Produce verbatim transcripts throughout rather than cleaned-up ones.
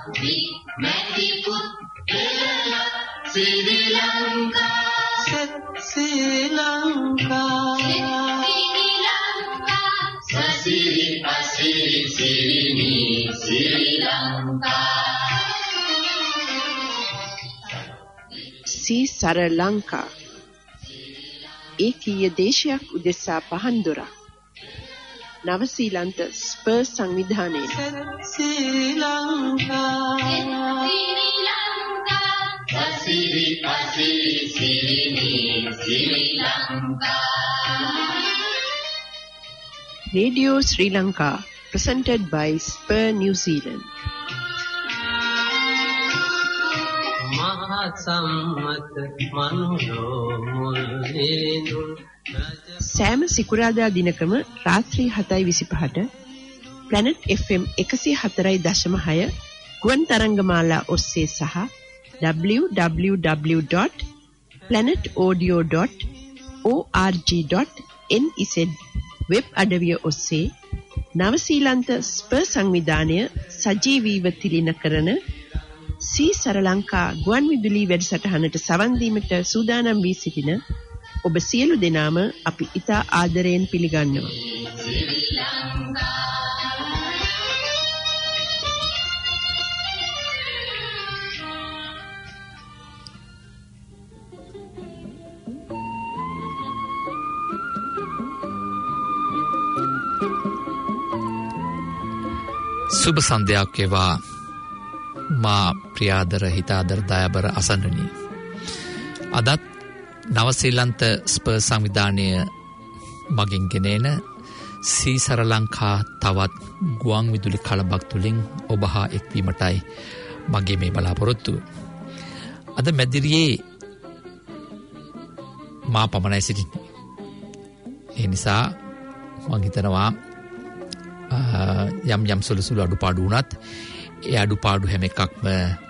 vi mati put elala Sri Lanka Sri Lanka Sri Lanka Sasiri asiri sirini Sri Lanka Sri Lanka ඒකීය දේශයක් උදෙසා පහන් දොරක් නවසීලන්ත ස්පර් සංවිධානයේ ශ්‍රී ලංකා ශ්‍රී ලංකා සසිරි පසිරි සිරිනි ශ්‍රී Lanka Radio Sri Lanka presented by Spur New Zealand. සෑම සිකුරාදා දිනකම රාත්‍රී හතයි විසිපහට Planet F M එකසිය හතරයි දශම හය ගුවන් තරංගමාලා ඔස්සේ සහ w w w dot planet audio dot org dot n z web අඩවිය ඔස්සේ නවසීලන්ත ස්පර් සංවිධානය සජීවීව තිළින කරන සී ලංකා ගුවන් විදුලි වැඩසටහනට සවන් දීමට සූදානම් වී සිටින ඔබ සියලු දෙනාම අපි ඉතා ආදරයෙන් පිළිගන්නවා. සුබ සන්ධ්‍යාවක් වේවා මා ප්‍රියාදර හිතාදර දයාබර අසන්නනි. අදත් නවසීලන්ත ස්පර් සංවිධානය මගින් ගෙනෙන සී ලංකා තවත් ගුවන් විදුලි කලබක් තුලින් ඔබ හා එක්වීමටයි මගේ මේ බලාපොරොත්තුව. අද මැදිරියේ මා පමණයි සිටින්නේ. ඒ නිසා මම හිතනවා යම් යම් සුළු සුළු අඩුපාඩු වුණත් ඒ අඩුපාඩු හැම එකක්ම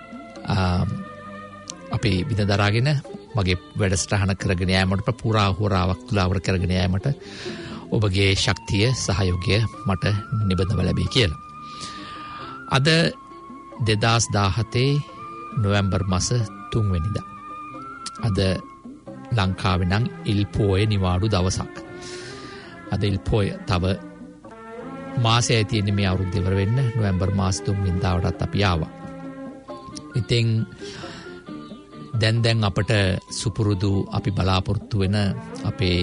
අපි විඳදරාගෙන මගේ වැඩසටහන කරගෙන යාමට පුරා හොරාවක් තුලාවට කරගෙන යාමට ඔබගේ ශක්තිය සහයෝගය මට නිබඳව ලැබේ කියලා. අද දෙදහස් දාහතේ නොවැම්බර් මාස තුන් වෙනිදා. අද ලංකාවේ නම් ඉල් පෝය නිවාඩු දවසක්. අද ඉල් පෝය තව මාසයයි තියෙන්නේ මේ අවුරුද්ද ඉවර වෙන්න. නොවැම්බර් මාස තුන් වෙනිදාටත් අපි ආවා. ඉතින් දැන් දැන් අපට සුපුරුදු අපි බලාපොරොත්තු වෙන අපේ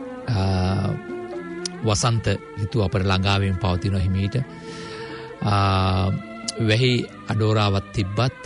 වසන්ත ඍතුව අපර ළඟාවෙන් පවතින හිමීට වෙහි අඩෝරාවක් තිබ්බත්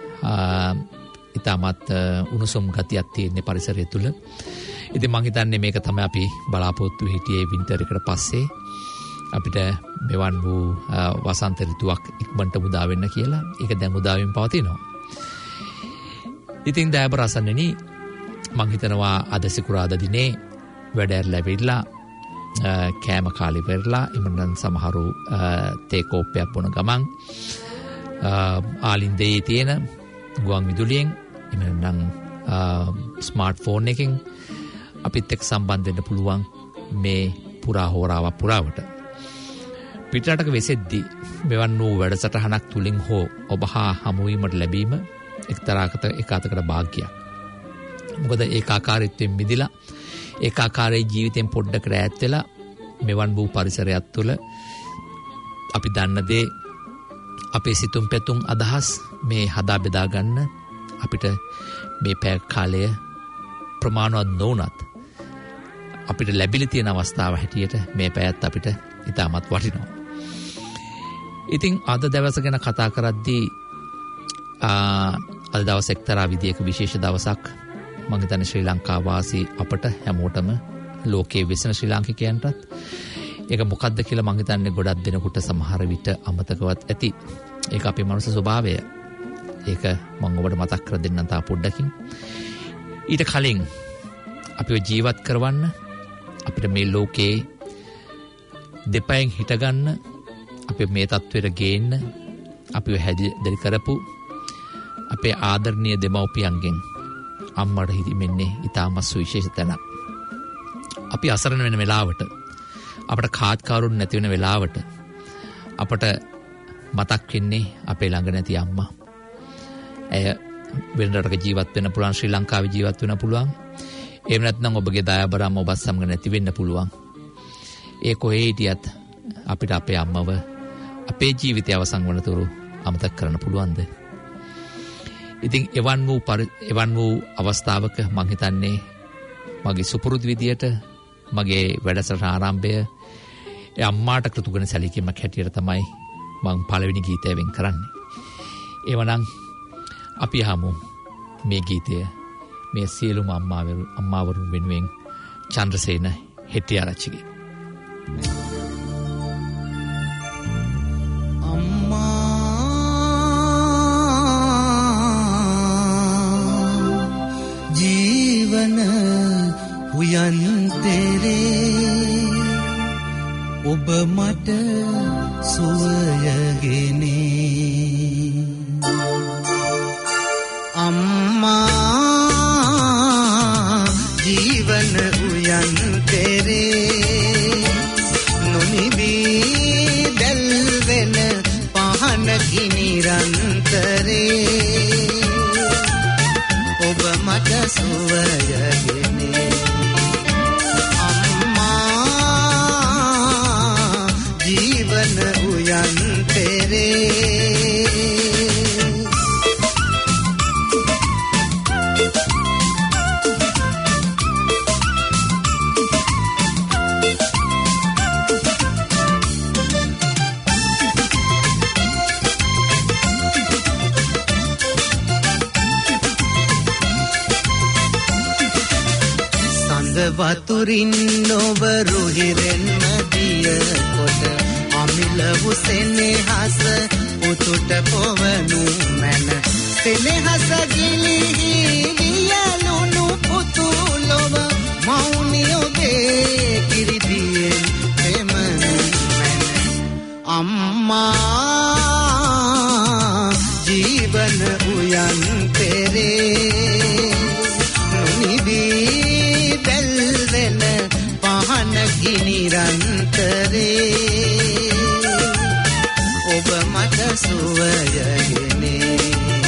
ඉතාමත් උණුසුම් ගතියක් තියෙන පරිසරය තුල. ඉතින් මම හිතන්නේ මේක තමයි අපි බලාපොරොත්තු හිටියේ වින්ටර් එකට පස්සේ අපිට මෙවන් වූ වසන්ත ඍතුවක් ඉක්මනට උදා වෙන්න කියලා. ඒක දැන් උදා වෙමින් පවතිනවා. ඉතින් දයාබර අසන්නනි මම හිතනවා අද සිකුරාදා දිනේ වැඩ ඇරලා කෑම කාලේ පෙරලා ඉමනන් සමහරු තේ කෝප්පයක් බොන ගමන් ආලින්දේ තියෙන ගුවන් විදුලියෙන් ඉමනන් ස්මාර්ට්ෆෝන් එකකින් අපිත් එක්ක සම්බන්ධ වෙන්න පුළුවන් මේ පුරා හෝරාවක් පුරාවට. පිටරටක වෙසෙද්දී මෙවන් වූ වැඩසටහනක් තුලින් හෝ ඔබ හා හමු වීමට ලැබීම එක්තරාකට ඒකාතකට භාග්‍යයක්. මොකද ඒකාකාරීත්වයෙන් මිදිලා ඒකාකාරී ජීවිතෙන් පොඩ්ඩකට ඈත් වෙලා මෙවන් වූ පරිසරයක් තුළ අපි දන්න දේ අපේ සිතුම් පැතුම් අදහස් මේ හදා බෙදා ගන්න අපිට මේ පැය කාලය ප්‍රමාණවත් නොවුනත් අපිට ලැබිලා තියෙන අවස්ථාව හැටියට මේ පැයත් අපිට ඉතාමත් වටිනවා. ඉතින් අද දවස ගැන කතා කරද්දී අද දවස් එක්තරා විදියක විශේෂ දවසක්. මම හිතන්නේ ශ්‍රී ලංකා වාසී අපට හැමෝටම ලෝකයේ වෙසෙන ශ්‍රී ලාංකිකයන්ටත් ඒක මොකක්ද කියලා මම හිතන්නේ ගොඩක් දෙනෙකුට සමහර විට අමතකවත් ඇති. ඒක අපේ මනුස්ස ස්වභාවය. ඒක මම ඔබට මතක් කර දෙන්නම් තා පොඩ්ඩකින්. ඊට කලින් අපිව ජීවත් කරවන්න අපිට මේ ලෝකේ දෙපයෙන් හිටගන්න අපි මේ තත්ත්වයට ගේන්න අපිව හැදෙරි කරපු අපේ ආදරණීය දෙමව්පියන්ගෙන් අම්මට හිතිමෙන්නේ ඉතාමත් සුවිශේෂ තැනක්. අපි අසරණ වෙන වෙලාවට අපට කාත් කවුරුන් නැති වෙන වෙලාවට අපට මතක් වෙන්නේ අපේ ළඟ නැති අම්මා. ඇය වෙන රටක ජීවත් වෙන්න පුළුවන්, ශ්‍රී ලංකාවේ ජීවත් වෙන්න පුළුවන්. එහෙම නැත්නම් ඔබගේ දයාබරම ඔබත් සමග නැති වෙන්න පුළුවන්. ඒ කොහේ හිටියත් අපිට අපේ අම්මව අපේ ජීවිතය අවසන් වනතුරු අමතක කරන්න පුළුවන්ද? ඉතින් එවන් වූ එවන් වූ අවස්ථාවක මං හිතන්නේ මගේ සුපුරුදු විදියට මගේ වැඩසටහන ආරම්භය ඒ අම්මාට කෘතඥ සැලකීමක් හැටියට තමයි මං පළවෙනි ගීතය වෙන් කරන්නේ. එවනම් අපි හමු මේ ගීතය මේ සියලුම අම්මාවරු අම්මාවරුන් වෙනුවෙන් චන්ද්‍රසේන හෙට්ටිආරච්චිගේ. උයන් තෙරේ ඔබ මට සුවයගෙනේ අම්මා ජීවන උයන් තෙරේ නොනිවී දැල්වෙන පහනකි නිරන්තරේ ඔබ මට සුවයගෙනේ जीवन उयन तेरे වතුරින් නොව රුහිරෙන් නදිය කොට අමිලවු සෙනෙහස උතුට පොවනු මැන සෙනෙහස ගිලිහි වියලුණු පුතුලොව මෞනි ඔබේ කිරිදියෙන් පෙමනු මැන අම්මා ජීවන උයන් තෙරේ නොනිවී දැල්වෙන පහනකි නිරන්තරේ ඔබ මට සුවයගෙනේ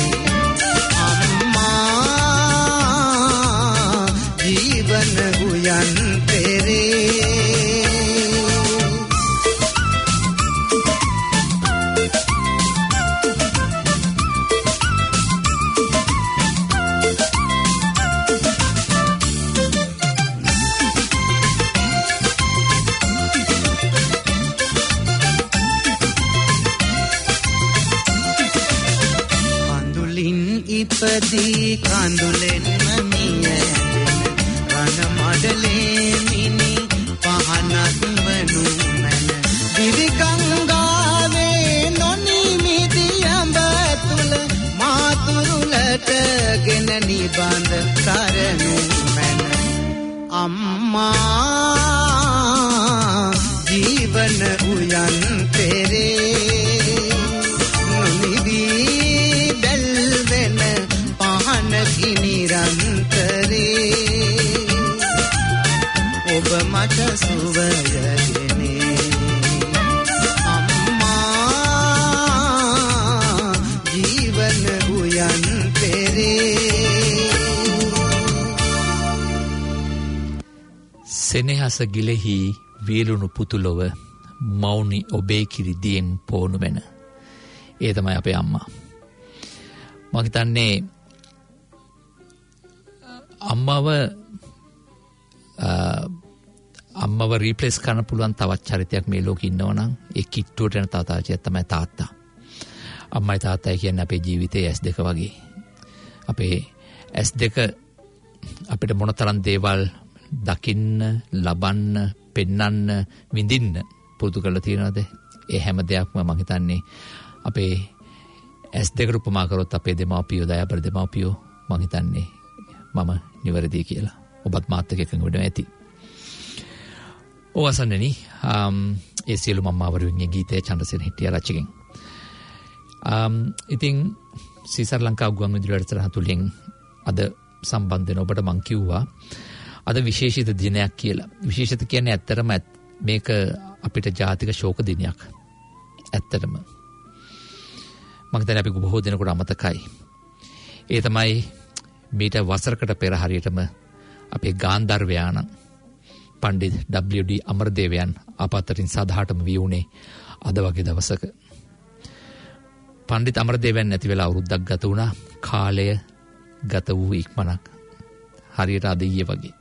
අම්මා ජීවන උයන් තෙරේ ඉපදී කඳුලෙන් මිය රණ මඩලේ මිනි පහනක් වනු මැන දිවි ගංගාවේ නොනිමිති අඹ තුල මාතුරුලට ගෙන නිබඳ කරනු මැන අම්මා ජීවන උයන් තෙරේ නිරන්තරේ ඔබ මට සුවයගෙනේ අම්මා ජීවන උයන් තෙරේ සෙනෙහස ගිලෙහි වියලුණු පුතුලොව මෞනි ඔබේ කිරිදියෙන් පෝනු වෙන ඒ තමයි අපේ අම්මා. මම හිතන්නේ අම්මව අම්මව රීප්ලේස් කරන්න පුළුවන් තවත් චරිතයක් මේ ලෝකෙ ඉන්නවා නම් ඒ කිට්ටුවට යන තාතාචිය තමයි තාත්තා. අම්මයි තාත්තයි කියන්නේ අපේ ජීවිතයේ ඇස් දෙක වගේ. අපේ ඇස් දෙක අපිට මොනතරම් දේවල් දකින්න, ලබන්න, පෙන්වන්න, විඳින්න පුරුදු කරලා තියෙනවද? ඒ හැම දෙයක්ම මම හිතන්නේ අපේ ඇස් දෙකට උපමා කරොත් අපේ දෙමාපියෝ, දයාබර දෙමාපියෝ මම හිතන්නේ මම නිවැරදි කියලා. ඔබත් මාත් එක්ක එකඟ වෙන්න ඇති. ඔවසන්නනි ඒ සියලු අම්මාවරුන්ගේ ගීතය චන්ද්‍රසේන හෙට්ටිආරච්චිගෙන්. um ඉතින් සීසර් ලංකා ගුවන් විදුලි වැඩසටහන තුලින් අද සම්බන්ධ වෙන ඔබට මම කිව්වා අද විශේෂිත දිනයක් කියලා. විශේෂිත කියන්නේ ඇත්තටම මේක අපිට ජාතික ශෝක දිනයක්. ඇත්තටම මම හිතන්නේ අපි බොහෝ දෙනෙකුට අමතකයි. ඒ තමයි මීට වසරකට පෙර හරියටම අපේ ගාන්ධර්වයාණන් පණ්ඩිත ඩබ්ලිව් ඩී අමරදේවයන් අපතරින් සදහටම වී වුණේ අද වගේ දවසක. පණ්ඩිත අමරදේවයන් නැති වෙලා අවුරුද්දක් ගත වුණා. කාලය ගත වූ ඉක්මනක් හරියට අද ඊයේ වගේ.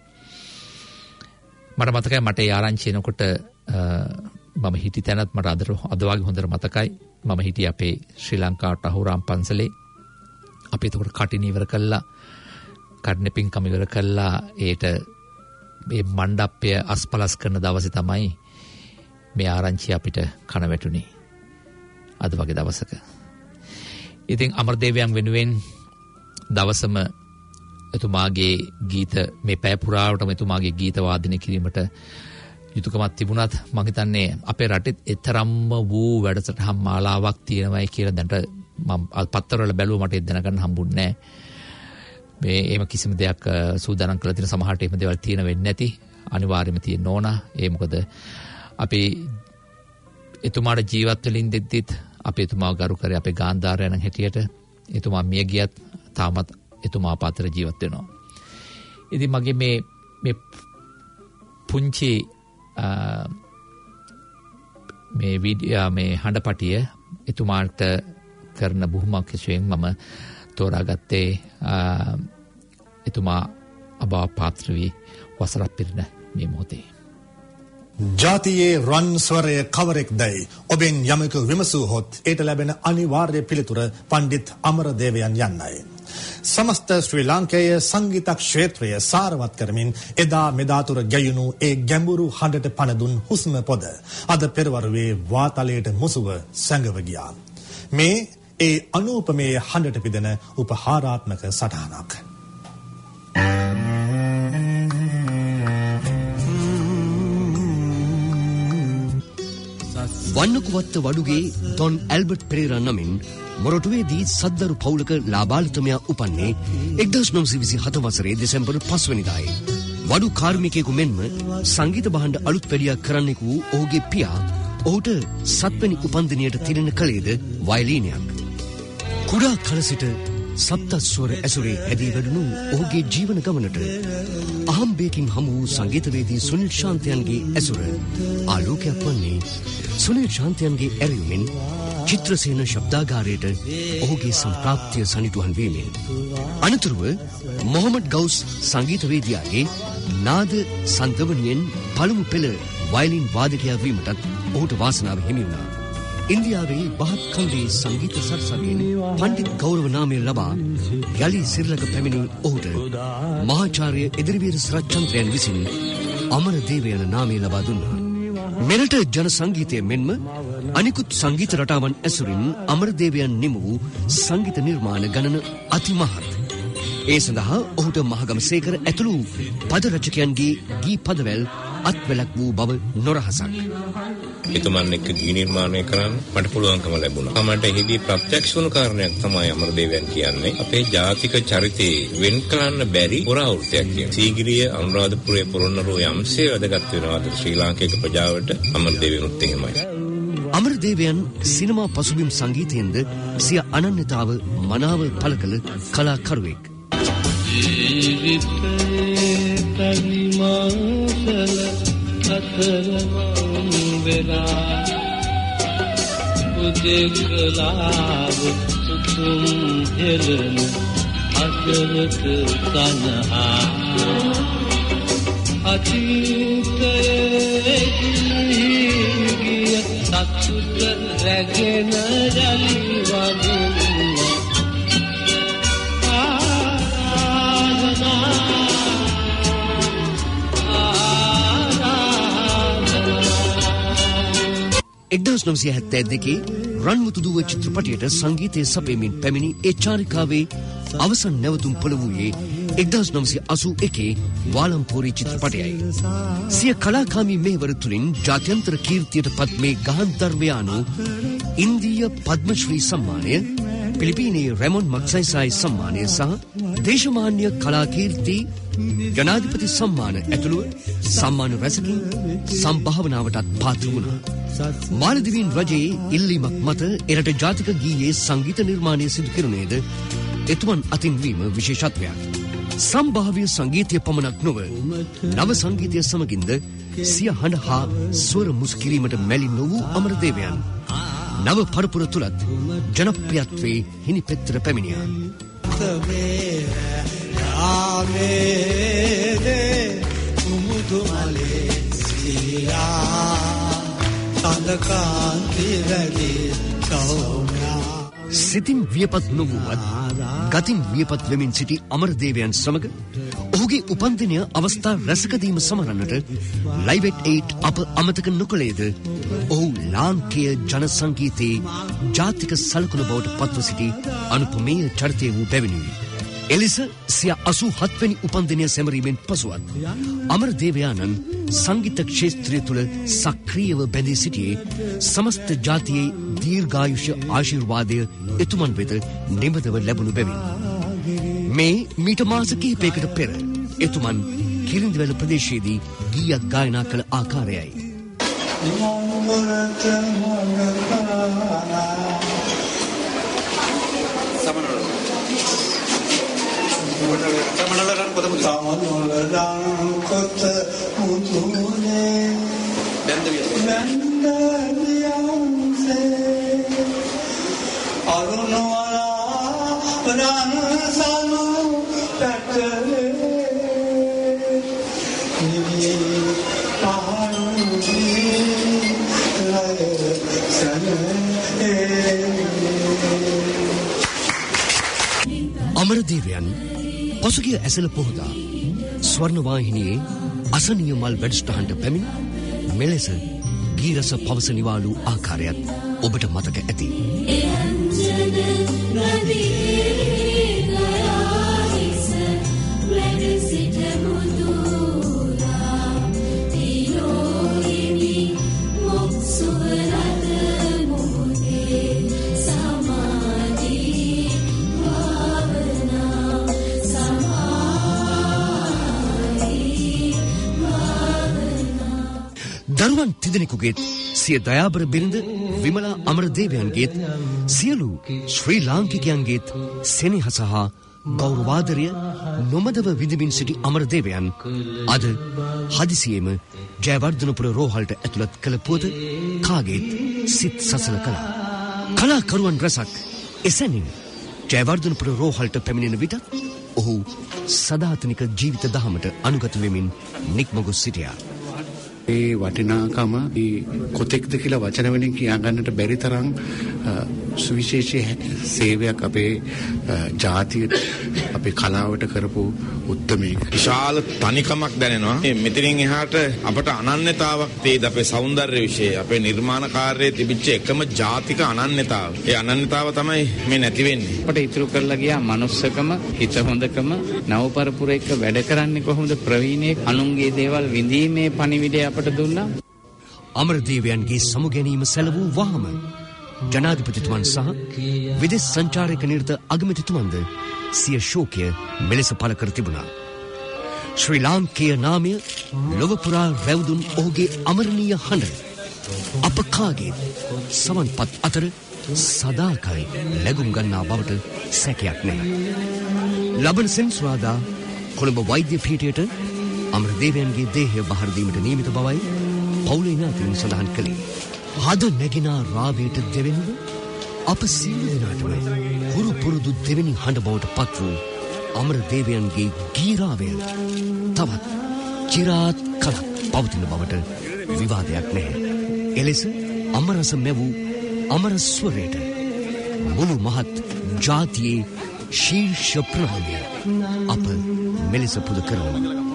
මට මතකයි මට ඒ ආරංචි එනකොට මම හිටි තැනත් මට අද අද වගේ හොඳට මතකයි. මම හිටියේ අපේ ශ්‍රී ලංකා ටහුරාම් පන්සලේ. අපි එතකොට කටින ඉවර කළා, කඩන පින්කම ඉවර කළා. ඒට මේ මණ්ඩපය අස්පලස් කරන දවසේ තමයි මේ ආරංචිය අපිට කන වැටුනේ. අද වගේ දවසක. ඉතින් අමරදේවයන් වෙනුවෙන් දවසම එතුමාගේ ගීත මේ පැය පුරාවටම එතුමාගේ ගීත වාදනය කිරීමට යුතුයකමක් තිබුණත් මම හිතන්නේ අපේ රටෙත් එතරම්ම වූ වැඩසටහන් මාලාවක් තියෙනවායි කියලා දැනට මම පත්තරවල බැලුවා මට ඒක දැනගන්න හම්බුන්නේ නැහැ. මේ එහෙම කිසිම දෙයක් සූදානම් කරලා තියෙන සමහරට එහෙම දේවල් තියෙන වෙන්නේ නැති. අනිවාර්යයෙන්ම තියෙන්න ඕන. ඒ මොකද අපි එතුමාට ජීවත් වෙලින් දෙද්දිත් අපි එතුමාව ගරු කරේ අපේ ගාන්ධාරයන් හැටියට. එතුමා මිය ගියත් තාමත් එතුමා පාත්‍ර ජීවත් වෙනවා. ඉතින් මගේ මේ මේ පුංචි මේ වීඩියෝ මේ හඬපටිය එතුමාට කරන බුහුමක් විශේෂයෙන් මම තෝරාගත්තේ එතුමා අභාව පාත්‍ර වී වසරක් පිරින මේ මොහොතේ. ජාතියේ රන් ස්වරය කවරෙක්දයි ඔබෙන් යමක විමසුවහොත් ඊට ලැබෙන අනිවාර්ය පිළිතුර පණ්ඩිත් අමරදේවයන් යන්නයි. සමස්ත ශ්‍රී ලාංකේය සංගීත ක්ෂේත්‍රය සාරවත් කරමින් එදා මෙදාතුර ගැයුණු ඒ ගැඹුරු හඬට පණ දුන් හුස්ම පොද අද පෙරවරුවේ වාතලයට මුසුව සැඟව ගියා. මේ ඒ අනූපමේ හඬට පිදෙන උපහාරාත්මක සටහනක්. වන්නකුවත්ත වඩුගේ ඩොන් ඇල්බර්ට් පෙරේරා නමින් මොරටුවේදී සද්දරු පවුලක ලාබාලිතමයා උපන්නේ එක්දහස් නවසිය විසිහත වසරේ දෙසැම්බර් පස්වැනිදායි. වඩු කාර්මිකයෙකු මෙන්ම සංගීත භාණ්ඩ අලුත් වැඩියා කරන්නෙකු වූ ඔහුගේ පියා ඔහුට සත්වැනි උපන්දිනයට තිරෙන කලේද වයලීනයක්. කුඩා කල සිට සප්තස්වර ඇසුරේ හැදී වැඩුණු ඔහුගේ ජීවන ගමනට අහම්බයකින් හමු වූ සංගීතවේදී සුනිල් ශාන්තයන්ගේ ඇසුර ආලෝකයක් වන්නේ සුනිල් ශාන්තයන්ගේ ඇරයුමින් චිත්‍රසේන ශබ්දාගාරයට ඔහුගේ සම්ප්‍රාප්තිය සනිටුහන් වීමෙන්. අනතුරුව මොහමඩ් ගෞස් සංගීතවේදියාගේ නාද සංගමනියෙන් පළමු පෙළ වයලින් වාදකයා වීමටත් ඔහුට වාසනාව හිමි වුණා. ඉන්දියාවේ බහත් කන්දේ සංගීත සරසවියෙන් පණ්ඩිත් ගෞරව නාමය ලබා යලි සිරිලක පැමිණි ඔහුට මහාචාර්ය එදිරිවීර සරච්චන්ද්‍රයන් විසින් අමරදේව යන නාමය ලබා දුන්නා. මෙරට ජන සංගීතය මෙන්ම අනිකුත් සංගීත රටාවන් ඇසුරින් අමරදේවයන් නිම වූ සංගීත නිර්මාණ ගණන අතිමහත්. ඒ සඳහා ඔහුට මහගමසේකර ඇතුළු පද රචකයන්ගේ ගී පදවැල් අත්වැලක් වූ බව නොරහසක්. එතුමන් එක්ක ගී නිර්මාණය කරන්න මට පුළුවන්කම ලැබුණා. මට එහිදී ප්‍රත්‍යක්ෂ වුණු කාරණයක් තමයි අමරදේවයන් කියන්නේ අපේ ජාතික චරිතේ වෙන් කරන්න බැරි පුරාවෘත්තයක් කියන. සීගිරිය අනුරාධපුරයේ පොළොන්නරුව යම්සේ වැදගත් වෙනවාද ශ්‍රී ලාංකික ප්‍රජාවට අමරදේවයන්ුත් එහෙමයි. අමරදේවයන් සිනමා පසුබිම් සංගීතයෙන්ද සිය අනන්‍යතාව මනාව පළ කළ කලාකරුවෙක්. ජීවිතේ තනිමාසල අතරමං වෙලා උදේකලාව සුතුම් හෙළන අතරක තනහා අතීතයේ ගිය සතුට රැගෙන ජලි වදිනවා එක්දහස් නවසිය හැත්තෑ දෙකේ රන්මුතුදුව චිත්‍රපටයට සංගීතය සපයමින් පැමිණි ඒ චාරිකාවේ අවසන් නැවතුම් පළ වූයේ එක්දහස් නවසිය අසූ එකේ වාලම්පෝරි චිත්‍රපටයයි. සිය කලාකාමී මෙහෙවර තුළින් ජාත්‍යන්තර කීර්තියට පත් මේ ගහන්ධර්වයානු ඉන්දීය පද්මශ්‍රී සම්මානය, පිලිපීනයේ රැමොන් මක්සයිසායි සම්මානය සහ දේශමාන්‍ය කලාකීර්ති ජනාධිපති සම්මාන ඇතුළුව සම්මාන රැසකින් සම්භාවනාවටත් පාත්‍ර වුණා. මාලදිවයින් රජයේ ඉල්ලීමක් මත එරට ජාතික ගීයේ සංගීත නිර්මාණය සිදු කෙරුණේද එතුමන් අතින් වීම විශේෂත්වයක්. සම්භාව්‍ය සංගීතය පමණක් නොව නව සංගීතය සමගින්ද සිය හඬ හා ස්වර මුසු කිරීමට මැලි නොවූ අමරදේවයන් නව පරපුර තුලත් ජනප්‍රියත්වයේ හිනි පෙත්තට පැමිණියා. සිතින් වියපත් නොවුවත් ගතින් වියපත් වෙමින් සිටි අමරදේවයන් සමග ඔහුගේ උපන්දිනය අවස්ථා රැසකදීම සමරන්නට ලයිව් එයිට් අප අමතක නොකළේද ඔහු ලාංකේය ජන සංගීතයේ ජාතික සලකුණ බවට පත්ව සිටි අනුපමේය චරිතය වූ බැවිනුයි. එලෙස සිය අසූ හත් වැනි උපන්දිනය සැමරීමෙන් පසුවත් අමරදේවයාණන් සංගීත ක්ෂේත්‍රය තුළ සක්‍රියව බැඳී සිටියේ සමස්ත ජාතියේ දීර්ඝායුෂ ආශිර්වාදය එතුමන් වෙත නිමදව ලැබුණු බැවින්. මේ මීට මාස කිහිපයකට පෙර එතුමන් කිරිඳිවැල ප්‍රදේශයේදී ගීයක් ගායනා කළ ආකාරයයි. සමනලරන් කොත මුතු සමනලරන් කොත මුතුනේ බැන්දවිය බැන්දවියන්සේ අරුණවලා රන් සමු පැටලේ නිවි පාරුනි ලය සනේ අමරදේවයන් පසුගිය ඇසළ පොහොදා ස්වර්ණවාහිනියේ අසනීය මල් වැඩසටහනට පැමිණ මෙලෙස ගීරස පවසනිවාලු ආකාරයත් ඔබට මතක ඇති. දරුවන් තිදෙනෙකුගේත් සිය දයාබර බිරිඳ විමලා අමරදේවයන්ගේත් සියලු ශ්‍රී ලාංකිකයන්ගේත් සෙනෙහස හා ගෞරවාදරය නොමදව විඳමින් සිටි අමරදේවයන් අද හදිසියේම ජයවර්ධනපුර රෝහලට ඇතුළත් කළ පුවත කාගේත් සිත් සසල කළා. කලාකරුවන් රැසක් එසැනින් ජයවර්ධනපුර රෝහලට පැමිණෙන විටත් ඔහු සදාතනික ජීවිත දහමට අනුගත වෙමින් නික්මගොස් සිටියා. ඒ වටිනාකම කොතෙක්ද කියලා වචන වලින් කියා ගන්නට බැරි තරම් සුවිශේෂී සේවයක් අපේ ජාතියට අපේ කලාවට කරපු උත්මයෙක්. විශාල තනිකමක් දැනෙනවා. මේ මෙතනින් එහාට අපට අනන්‍යතාවක් තියෙද අපේ సౌందර්ය විශ්ේ අපේ නිර්මාණකාරයේ තිබිච්ච එකම ජාතික අනන්‍යතාව. ඒ අනන්‍යතාව තමයි මේ නැති වෙන්නේ. අපට ඉතුරු කරලා ගියා මනුස්සකම, හිත හොඳකම, නවපරපුර එක්ක වැඩ කරන්නේ කොහොමද ප්‍රවීණයෙක් අනුන්ගේ දේවල් විඳීමේ පණිවිඩය අපට දුන්නා. අමරදේවයන්ගේ සමුගැනීම සැලවූ වහම ජනාධිපතිතුමන් සහ විදේශ සංචාරක නිරත අගමැතිතුමන්ද සිය ශෝකය මෙලෙස පළ කර තිබුණා. ශ්‍රී ලාංකේය නාමය ලොව පුරා රැවුදුන් ඔහුගේ අමරණීය හඬ අප කාගේ සමන්පත් අතර සදාකයි ලැබුම් ගන්නා බවට සැකයක් නැහැ. ලබන සෙනසුරාදා කොළඹ වෛද්‍ය පීඨයට අමරදේවයන්ගේ දේහය බහර දීමට නියමිත බවයි පවුලේ ඥාතීන් සඳහන් කළේ. හද නැගිනා රාවයට දෙවෙනිව අප සියලු දෙනාටම හුරු පුරුදු දෙවෙනි හඬ බවට පත් වූ අමරදේවයන්ගේ ගීරාවය තවත් චිරාත් කලක් පවතින බවට විවාදයක් නැහැ. එලෙස අමරස මැවූ අමරස්වරයට මුළු මහත් ජාතියේ ශීර්ෂ ප්‍රණාමය අප මෙලෙස පුද කරමු.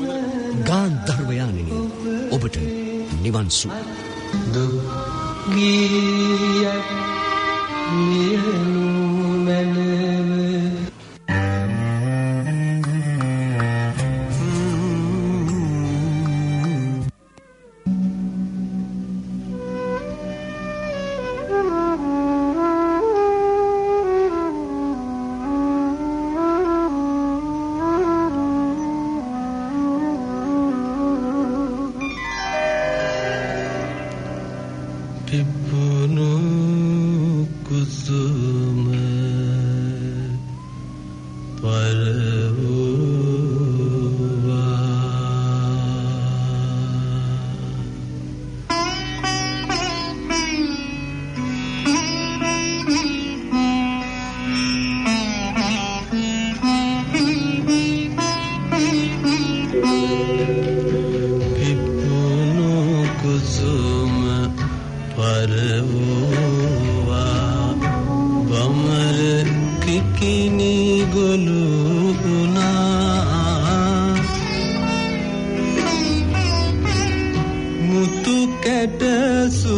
ගාන්ධර්වයාණෙනි ඔබට නිවන් සුව. ගීයක් මියනු මැනව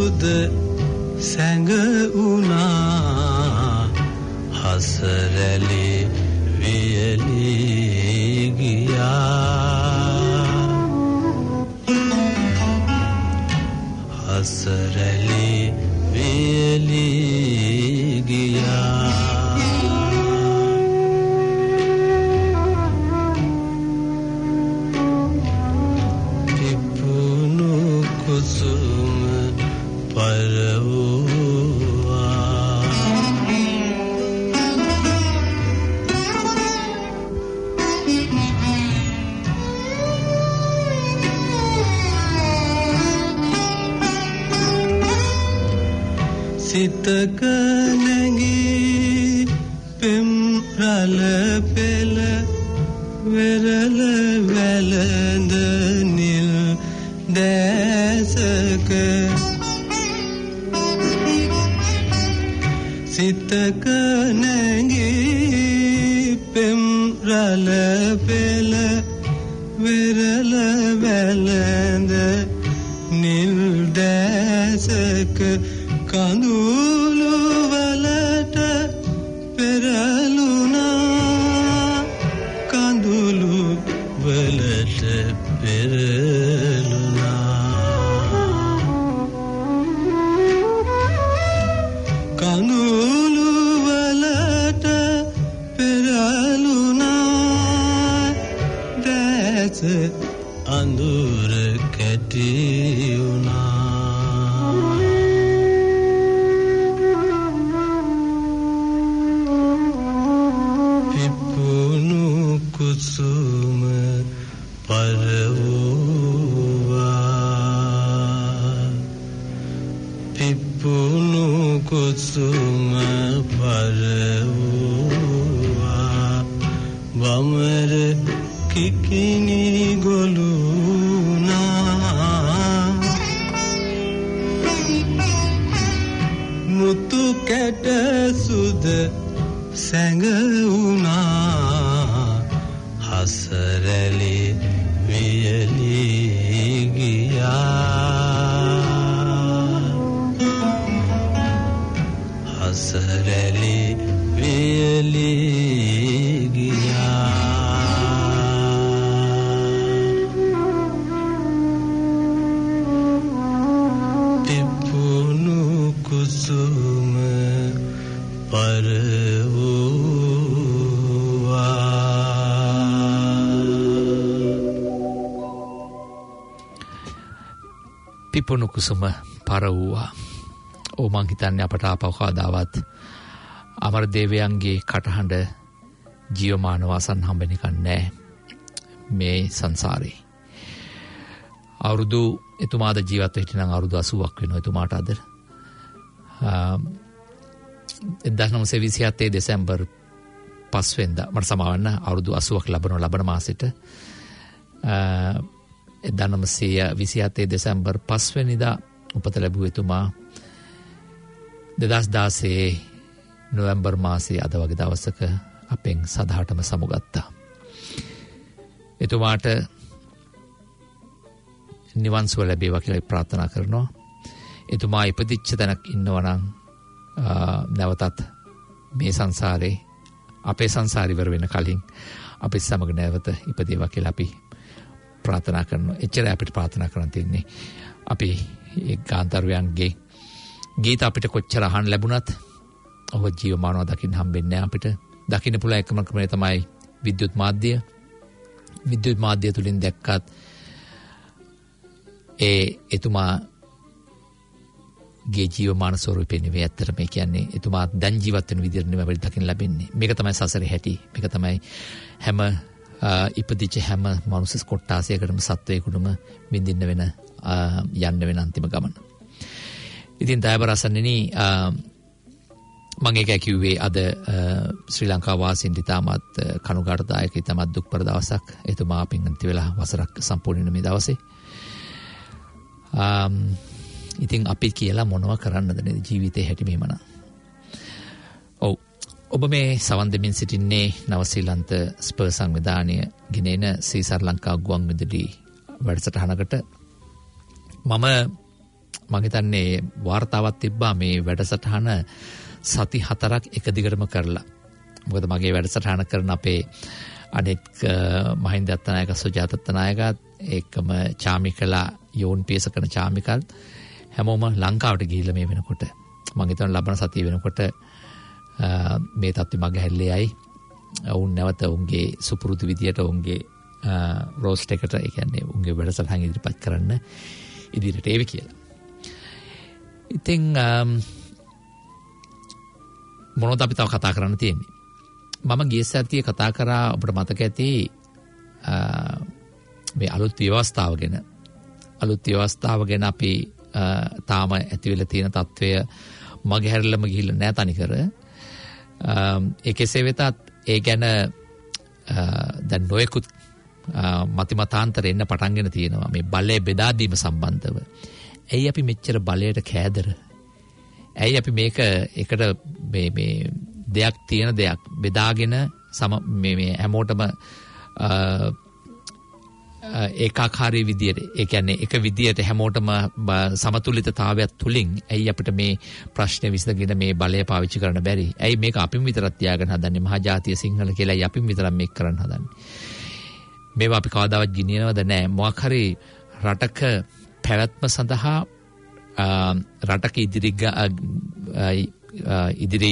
සුද සැඟ වුණා හසරැලි වියලි ගියා හසරැලි වියලි ගියා පිපුණු කුසුම පරවුවා සිතක නැගී පෙම් රළ පෙළ වෙරළ වැළඳ නිල් දැසක සිතක නැගී පෙම් රළ පෙළ වෙරළ වැළඳ නිල් දැසක කඳුළු වලට පෙරළුණා කඳුළු වලට පෙරළුණා කඳුළු වලට පෙරළුණා දැස අඳුර කැටි වුණා කුසුම පරවුවා පිපුණු කුසුම පරවුවා වමර කිකිනි ගොළුනා මුතු කැට සුද සැඟ වුණා හසරැලි වියලි ගියා හසරැලි වියලි ගියා පිපුණු කුසුම පරවුවා පිපුණු කුසුම පරවුවා ඕ මං හිතන්නේ අපට ආපහු කවදාවත් අමරදේවයන්ගේ කටහඬ ජීවමානව අසන්න හම්බෙන්න කන්නේ මේ සංසාරේ අවුරුදු එතුමාද ජීවත් වෙච්ච නම් අවුරුදු අසූවක් වෙනවා එතුමාට අද එක්දාස් නවසිය විසිහතේ දෙසැම්බර් පහ වෙනිදා මට සමාවන්න අවුරුදු අසූවක් ලබන ලබන මාසෙට එක්දාස් නවසිය විසිහතේ දෙසැම්බර් පහ වෙනිදා උපත ලැබුව එතුමා දෙදහස් දාසයේ නොවැම්බර් මාසයේ අද වගේ දවසක අපෙන් සදහටම සමුගත්තා. එතුමාට නිවන් සුව ලැබේවා කියලා ප්‍රාර්ථනා කරනවා. එතුමා ඉපදිච්ච තැනක් ඉන්නවා නම් නැවතත් මේ සංසාරේ අපේ සංසාරي ඉවර වෙන කලින් අපි සමග නැවත ඉපදේවා කියලා අපි ප්‍රාර්ථනා කරනවා. එච්චරයි අපිට ප්‍රාර්ථනා කරන්න තියෙන්නේ. අපි ඒ ගාන්ධර්වයන්ගේ ගීත අපිට කොච්චර අහන්න ලැබුණත් ඔබ ජීවමානව දකින්න හම්බෙන්නේ නැහැ අපිට. දකින්න පුළුවන් එකම ක්‍රමය තමයි විද්‍යුත් මාධ්‍ය. විද්‍යුත් මාධ්‍ය තුලින් දැක්කත් ඒ එතුමා ගේ ජීවමාන ස්වරූපේ නෙවෙයි ඇත්තට මේ කියන්නේ එතුමා දැන් ජීවත් වෙන විදිහට නෙවෙයි අපිට දකින්න ලැබෙන්නේ. මේක තමයි සසරේ හැටි. මේක තමයි හැම ඉපදිච්ච හැම මනුස්ස කොට්ටාසයකටම සත්වයකටම විඳින්න වෙන යන්න වෙන අන්තිම ගමන. ඉතින් දයබරසන්නේනි මම ඒක කිව්වේ අද ශ්‍රී ලංකා වාසීන්ට ඉතාමත් කනුගාටුදායක ඉතාමත් දුක්බර දවසක්. එතුමා අපින් අන්ති වෙලා වසරක් සම්පූර්ණ වෙන මේ දවසේ. ඉතින් අපි කියලා මොනව කරන්නද නේද ජීවිතේ හැටි මෙහෙමන. ඔව් ඔබ මේ සවන් දෙමින් සිටින්නේ නවසීලන්ත ස්පර් සංවිධානය ගෙනෙන සීසර් ලංකා ගුවන් විදුලි වැඩසටහනකට. මම මම හිතන්නේ වාර්තාවක් තිබ්බා මේ වැඩසටහන සති හතරක් එක දිගටම කරලා. මොකද මගේ වැඩසටහන කරන අපේ අනෙක් මහින්ද අත්තනායක සුජාත අත්තනායකත් ඒකම චාමිකලා යෝන් පියස කරන චාමිකල් හැමෝම ලංකාවට ගිහිල්ලා මේ වෙනකොට මම හිතන ලබන සතිය වෙනකොට මේ තත්ත්වෙ මග හැල්ලේයි වුන් නැවත උන්ගේ සුපුරුදු විදියට උන්ගේ රෝස්ට් එකට ඒ කියන්නේ උන්ගේ වැඩසටහන ඉදිරිපත් කරන්න ඉදිරියට ඒවි කියලා. ඉතින් මොනවද අපි තව කතා කරන්න තියෙන්නේ? මම ගිය සතියේ කතා කරා ඔබට මතක ඇති මේ අලුත් ව්‍යවස්ථාව ගැන. අලුත් ව්‍යවස්ථාව ගැන අපි තාම ඇති වෙලා තියෙන තත්වය මගේ හැරලම ගිහිල්ලා නැහැ තනිකර. ඒ කෙසේ වෙතත් ඒ ගැන දැන් නොයෙකුත් මතිමතාන්තර එන්න පටන්ගෙන තියෙනවා මේ බලය බෙදා දීම සම්බන්ධව. ඇයි අපි මෙච්චර බලයට කෑදර? ඇයි අපි මේක එකට මේ මේ දෙයක් තියෙන දෙයක් බෙදාගෙන සම මේ මේ හැමෝටම ඒකාකාරී විදියට ඒ කියන්නේ එක විදියට හැමෝටම සමතුලිතතාවයක් තුලින් ඇයි අපිට මේ ප්‍රශ්නේ විසඳගෙන මේ බලය පාවිච්චි කරන්න බැරි? ඇයි මේක අපිම විතරක් තියාගෙන හදන්නේ? මහා ජාතිය සිංහල කියලා ඇයි අපිම විතරක් මේක කරන්න හදන්නේ? මේවා අපි කවදාවත් ගිනියනවද නැහැ. මොකක් හරි රටක පැවැත්ම සඳහා රටක ඉදිරි ඉදිරි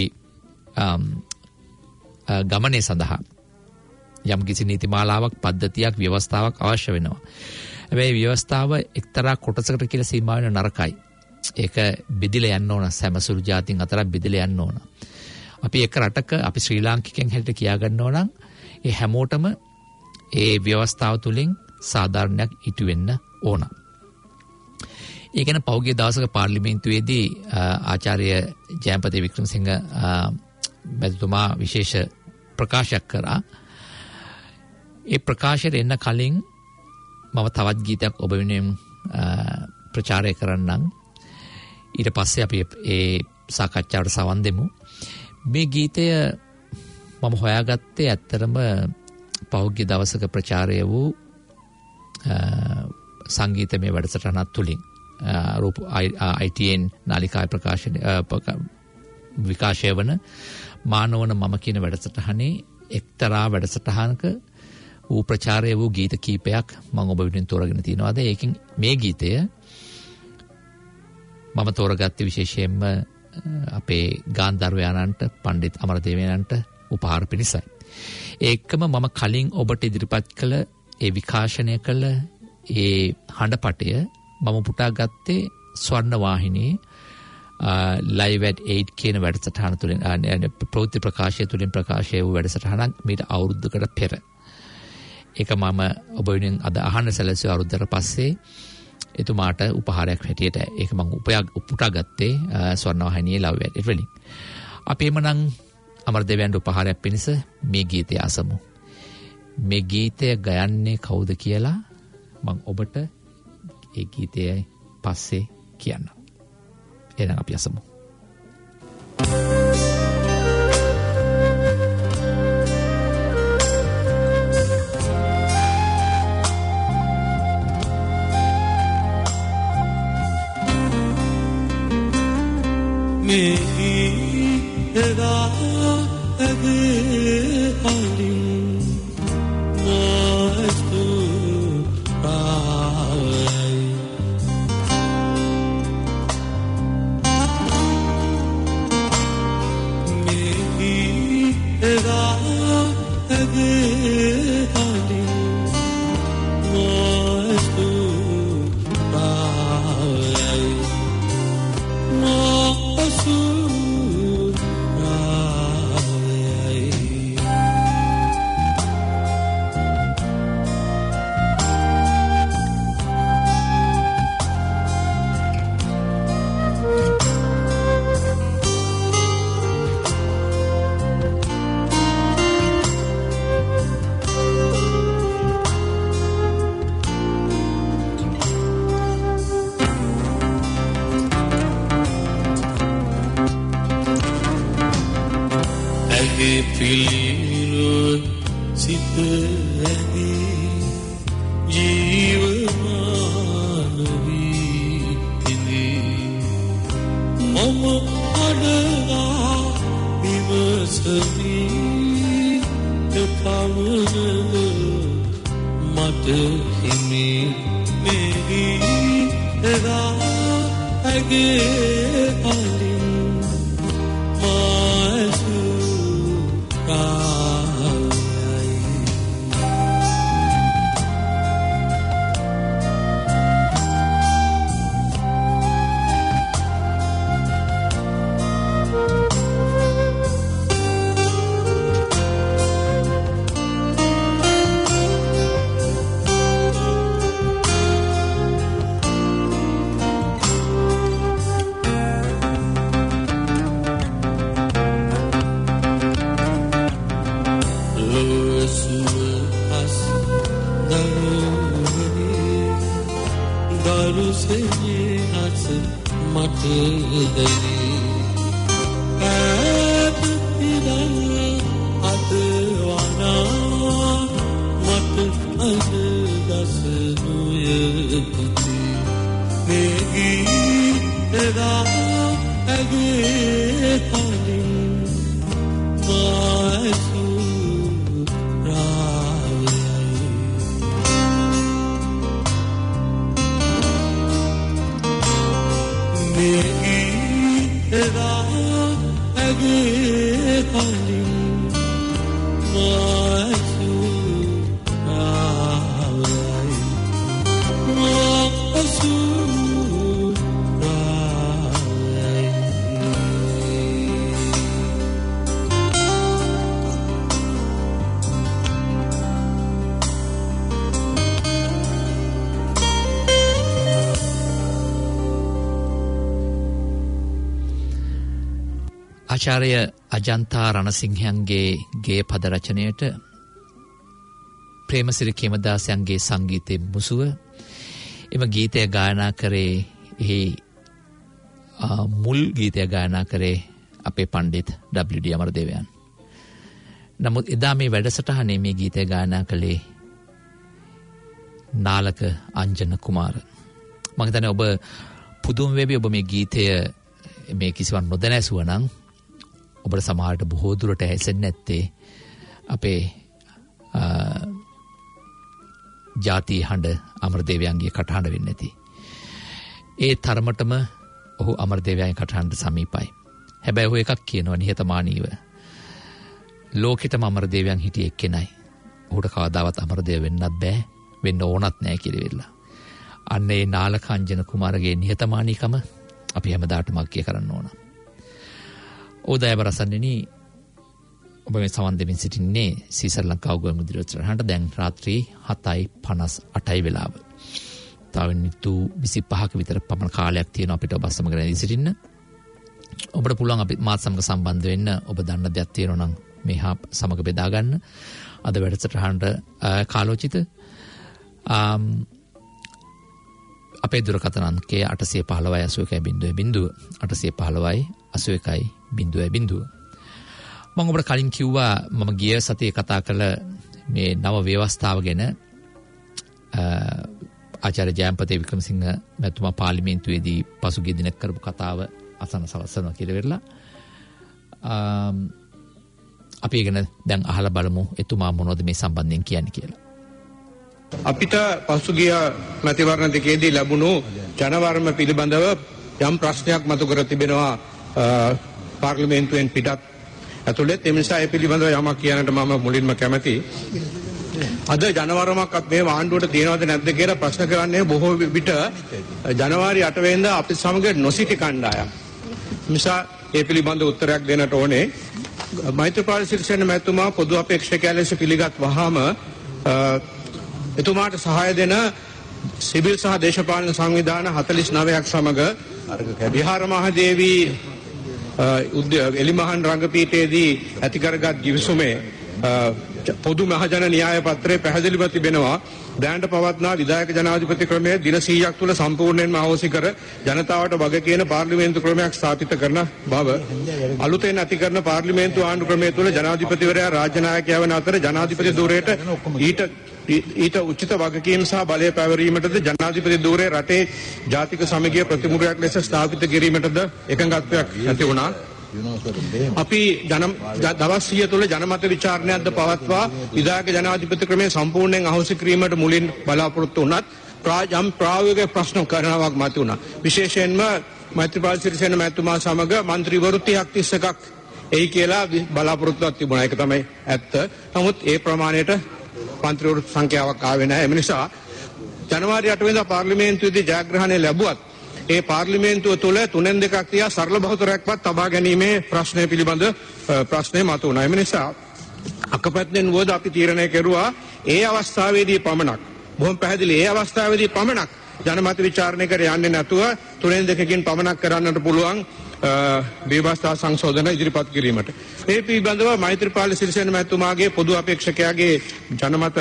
ගමනේ සඳහා යම් කිසි නීතිමාලාවක් පද්ධතියක් ව්‍යවස්ථාවක් අවශ්‍ය වෙනවා. හැබැයි ව්‍යවස්ථාව එක්තරා කොටසකට කියලා සීමා වෙන නරකයි. ඒක බෙදිලා යන්න ඕන සෑම සුළු ජාතින් අතරක් බෙදිලා යන්න ඕන. අපි එක රටක අපි ශ්‍රී ලාංකිකයන් හැටියට කියා ගන්නවා නම් ඒ හැමෝටම ඒ ව්‍යවස්ථාව තුලින් සාධාරණයක් ඉටු වෙන්න ඕන. ඒ ගැන පෞද්ගලික දවසක පාර්ලිමේන්තුවේදී ආචාර්ය ජයන්පති වික්‍රමසිංහ මැතිතුමා විශේෂ ප්‍රකාශයක් කරා. ඒ ප්‍රකාශයට එන්න කලින් මම තවත් ගීතයක් ඔබ වෙනුවෙන් ප්‍රචාරය කරන්නම්. ඊට පස්සේ අපි ඒ සාකච්ඡාවට සවන් දෙමු. මේ ගීතය මම හොයාගත්තේ ඇත්තරම පෞද්ගලික දවසක ප්‍රචාරය වූ සංගීතමය වැඩසටහනක් තුලින් රූප I T N නාලිකාවේ ප්‍රකාශන විකාශය වන මානවන මම කියන වැඩසටහනේ එක්තරා වැඩසටහනක වූ ප්‍රචාරය වූ ගීත කීපයක් මම ඔබ වෙනුවෙන් තෝරාගෙන තියනවාද. ඒකෙන් මේ ගීතය මම තෝරගත්තේ විශේෂයෙන්ම අපේ ගාන්ධර්වයානන්ට පණ්ඩිත් අමරදේවයන්ට උපහාර පිණිසයි. ඒකම මම කලින් ඔබට ඉදිරිපත් කළ ඒ විකාශනය කළ ඒ හඬපටය මම පුටා ගත්තේ ස්වර්ණ වාහිනියේ live at eight කියන වැඩසටහන තුලින් ප්‍රවෘත්ති ප්‍රකාශය තුලින් ප්‍රකාශය වූ වැඩසටහනක් මීට අවුරුද්දකට පෙර. ඒක මම ඔබ වෙනුවෙන් අද අහන්න සැලසුව අවුරුද්දකට පස්සේ එතුමාට උපහාරයක් හැටියට ඒක මම උපුටා ගත්තේ ස්වර්ණ වාහිනියේ live at eight වලින්. අපි එමනම් අමරදේවයන්ට උපහාරයක් පිණිස මේ ගීතය අසමු. මේ ගීතය ගයන්නේ කවුද කියලා මම ඔබට ඒ ගීතයයි පස්සේ කියන්න. එහෙනම් අපි අසමු. මේ එදා ඇගේ අලින් මාස්තු රායි මේ එදා ඇගේ අලින් මාස්තු රායි මාස්තු පිළිරුත් සිත ඇදී ජීවමාන වී ඉඳී මට හිමි මෙහි එදා ඇගේ කලින් මාසු කායයි ආචාර්ය අජන්තා රණසිංහයන්ගේ ගේ පද රචනයට ප්‍රේමසිරි කේමදාසයන්ගේ සංගීතයේ මුසුව එම ගීතය ගායනා කරේ එහි මුල් ගීතය ගායනා කරේ අපේ පණ්ඩිත් ඩබ්ලිව්.ඩී. අමරදේවයන්. නමුත් එදා මේ වැඩසටහනේ මේ ගීතය ගායනා කළේ නාලක අංජන කුමාර. මම හිතන්නේ ඔබ පුදුම වෙවි ඔබ මේ ගීතය මේ කිසිවක් නොදැන ඇසුවා නම් ඔබට සමහරට බොහෝ දුරට ඇසෙන්නේ නැත්තේ අපේ ජාති හඬ අමරදේවයන්ගේ කටහඬ වෙන්නේ නැති. ඒ තරමටම ඔහු අමරදේවයන්ගේ කටහඬට සමීපයි. හැබැයි ඔහු එකක් කියනවා නිහතමානීව. ලෝකෙටම අමරදේවයන් හිටියේ එක්කෙනයි. ඔහුට කවදාවත් අමරදේව වෙන්නත් බෑ, වෙන්න ඕනත් නෑ කියලා වෙලා. අන්න ඒ නාලකාංජන කුමාරගේ නිහතමානීකම අපි හැමදාටම අගය කරන්න ඕන. ඕදෑව රසන්නේනි ඔබ මේ සවන් දෙමින් සිටින්නේ සීසර් ලංකාව ගුවන් විදුලි වලට දැන් රාත්‍රී හතයි පනස් අටයි වෙලාව. තව මිනිත්තු විසිපහක විතර පමණ කාලයක් තියෙනවා අපිට ඔබ සමග රැඳී සිටින්න. ඔබට පුළුවන් අපි මාත් සමග සම්බන්ධ වෙන්න. ඔබ දන්න දෙයක් තියෙනවා නම් මේ හා සමග බෙදා ගන්න. අද වැඩසටහනට කාලෝචිත අපේ දුරකථන අංකය අටසිය පහළොවයි අසූ එකයි බිංදුව බිංදුව අටසිය පහළොවයි අසූ එකයි බිංදුව බිංදුව. මම ඔබට කලින් කිව්වා මම ගිය සතියේ කතා කළ මේ නව ව්‍යවස්ථාව ගැන ආචාර්ය ජයන්පති වික්‍රමසිංහ මැතිතුමා පාර්ලිමේන්තුවේදී පසුගිය දිනක කරපු කතාව අසන සලසනවා කියලා වෙරලා අපි ගැන දැන් අහලා බලමු එතුමා මොනවද මේ සම්බන්ධයෙන් කියන්නේ කියලා. අපිට පසුගිය මැතිවරණ දෙකේදී ලැබුණු ජනවර්ම පිළිබඳව යම් ප්‍රශ්නයක් මතු කර තිබෙනවා පාර්ලිමේන්තුවෙන් පිටත් ඇතුළේ. ඒ නිසා ඒ පිළිබඳව යමක් කියන්නට මම මුලින්ම කැමැතියි. අද ජනවරමක්වත් මේ ආණ්ඩුවට තියෙනවද නැද්ද කියලා ප්‍රශ්න කරන්නේ බොහෝ විට ජනවාරි අට වෙනිදා අපි සමග නොසිටි කණ්ඩායම්. නිසා ඒ පිළිබඳව උත්තරයක් දෙන්නට ඕනේ. මෛත්‍රීපාල සිරිසේන මැතිතුමා පොදු අපේක්ෂකයා ලෙස පිළිගත් වහාම එතුමාට සහාය දෙන සිවිල් සහ දේශපාලන සංවිධාන හතළිස් නවයක් සමග විහාර මහදේවී එලිමහන් රංගපීඨයේදී ඇති කරගත් ගිවිසුමේ පොදු මහජන න්‍යාය පත්‍රයේ පැහැදිලිව තිබෙනවා දැනට පවත්නා විධායක ජනාධිපති ක්‍රමය දින සීයක් තුළ සම්පූර්ණයෙන්ම අවසි කර ජනතාවට වග කියන පාර්ලිමේන්තු ක්‍රමයක් ස්ථාපිත කරන බව අලුතෙන් ඇති කරන පාර්ලිමේන්තු ආණ්ඩු ක්‍රමය තුළ ජනාධිපතිවරයා රාජ්‍ය నాయකයා වන අතර ජනාධිපති ධූරයට ඊට ඊට උචිත වගකීම් සහ බලය පැවරීමටද ජනාධිපති ධූරයේ රටේ ජාතික සමගිය ප්‍රතිමුඛයක් ලෙස ස්ථාපිත කිරීමටද එකඟත්වයක් ඇති වුණා. අපි ජන දවස් සිය තුළ ජනමත විචාරණයක්ද පවත්වා විධායක ජනාධිපති ක්‍රමය සම්පූර්ණයෙන් අහෝසි කිරීමට මුලින් බලාපොරොත්තු වුණත් යම් ප්‍රායෝගික ප්‍රශ්න කරනවක් මත වුණා. විශේෂයෙන්ම මෛත්‍රීපාල සිරිසේන මැතිතුමා සමග මන්ත්‍රීවරු තිහක් තිස්සකක් එයි කියලා බලාපොරොත්තුවක් තිබුණා. ඒක තමයි ඇත්ත. නමුත් ඒ ප්‍රමාණයට මන්ත්‍රීවරු සංඛ්‍යාවක් ආවේ නැහැ. ඒ නිසා ජනවාරි අට වෙනිදා පාර්ලිමේන්තුවේදී ජයග්‍රහණය ලැබුවත් ඒ පාර්ලිමේන්තුව තුළ තුනෙන් දෙකක් තියා සරල බහුතරයක්වත් තබා ගැනීමේ ප්‍රශ්නය පිළිබඳ ප්‍රශ්නය මතුවුණා. ඒ නිසා අකපැත්තෙන් වුවද අපි තීරණය කෙරුවා ඒ අවස්ථාවේදී පමණක් බොහොම පැහැදිලි ඒ අවස්ථාවේදී පමණක් ජනමත විචාරණය කර යන්නේ නැතුව තුනෙන් දෙකකින් පමණක් කරන්නට පුළුවන් ව්‍යවස්ථා සංශෝධන ඉදිරිපත් කිරීමට. ඒ පිළිබඳව මෛත්‍රීපාල සිරිසේන මැතිතුමාගේ පොදු අපේක්ෂකයාගේ ජනමත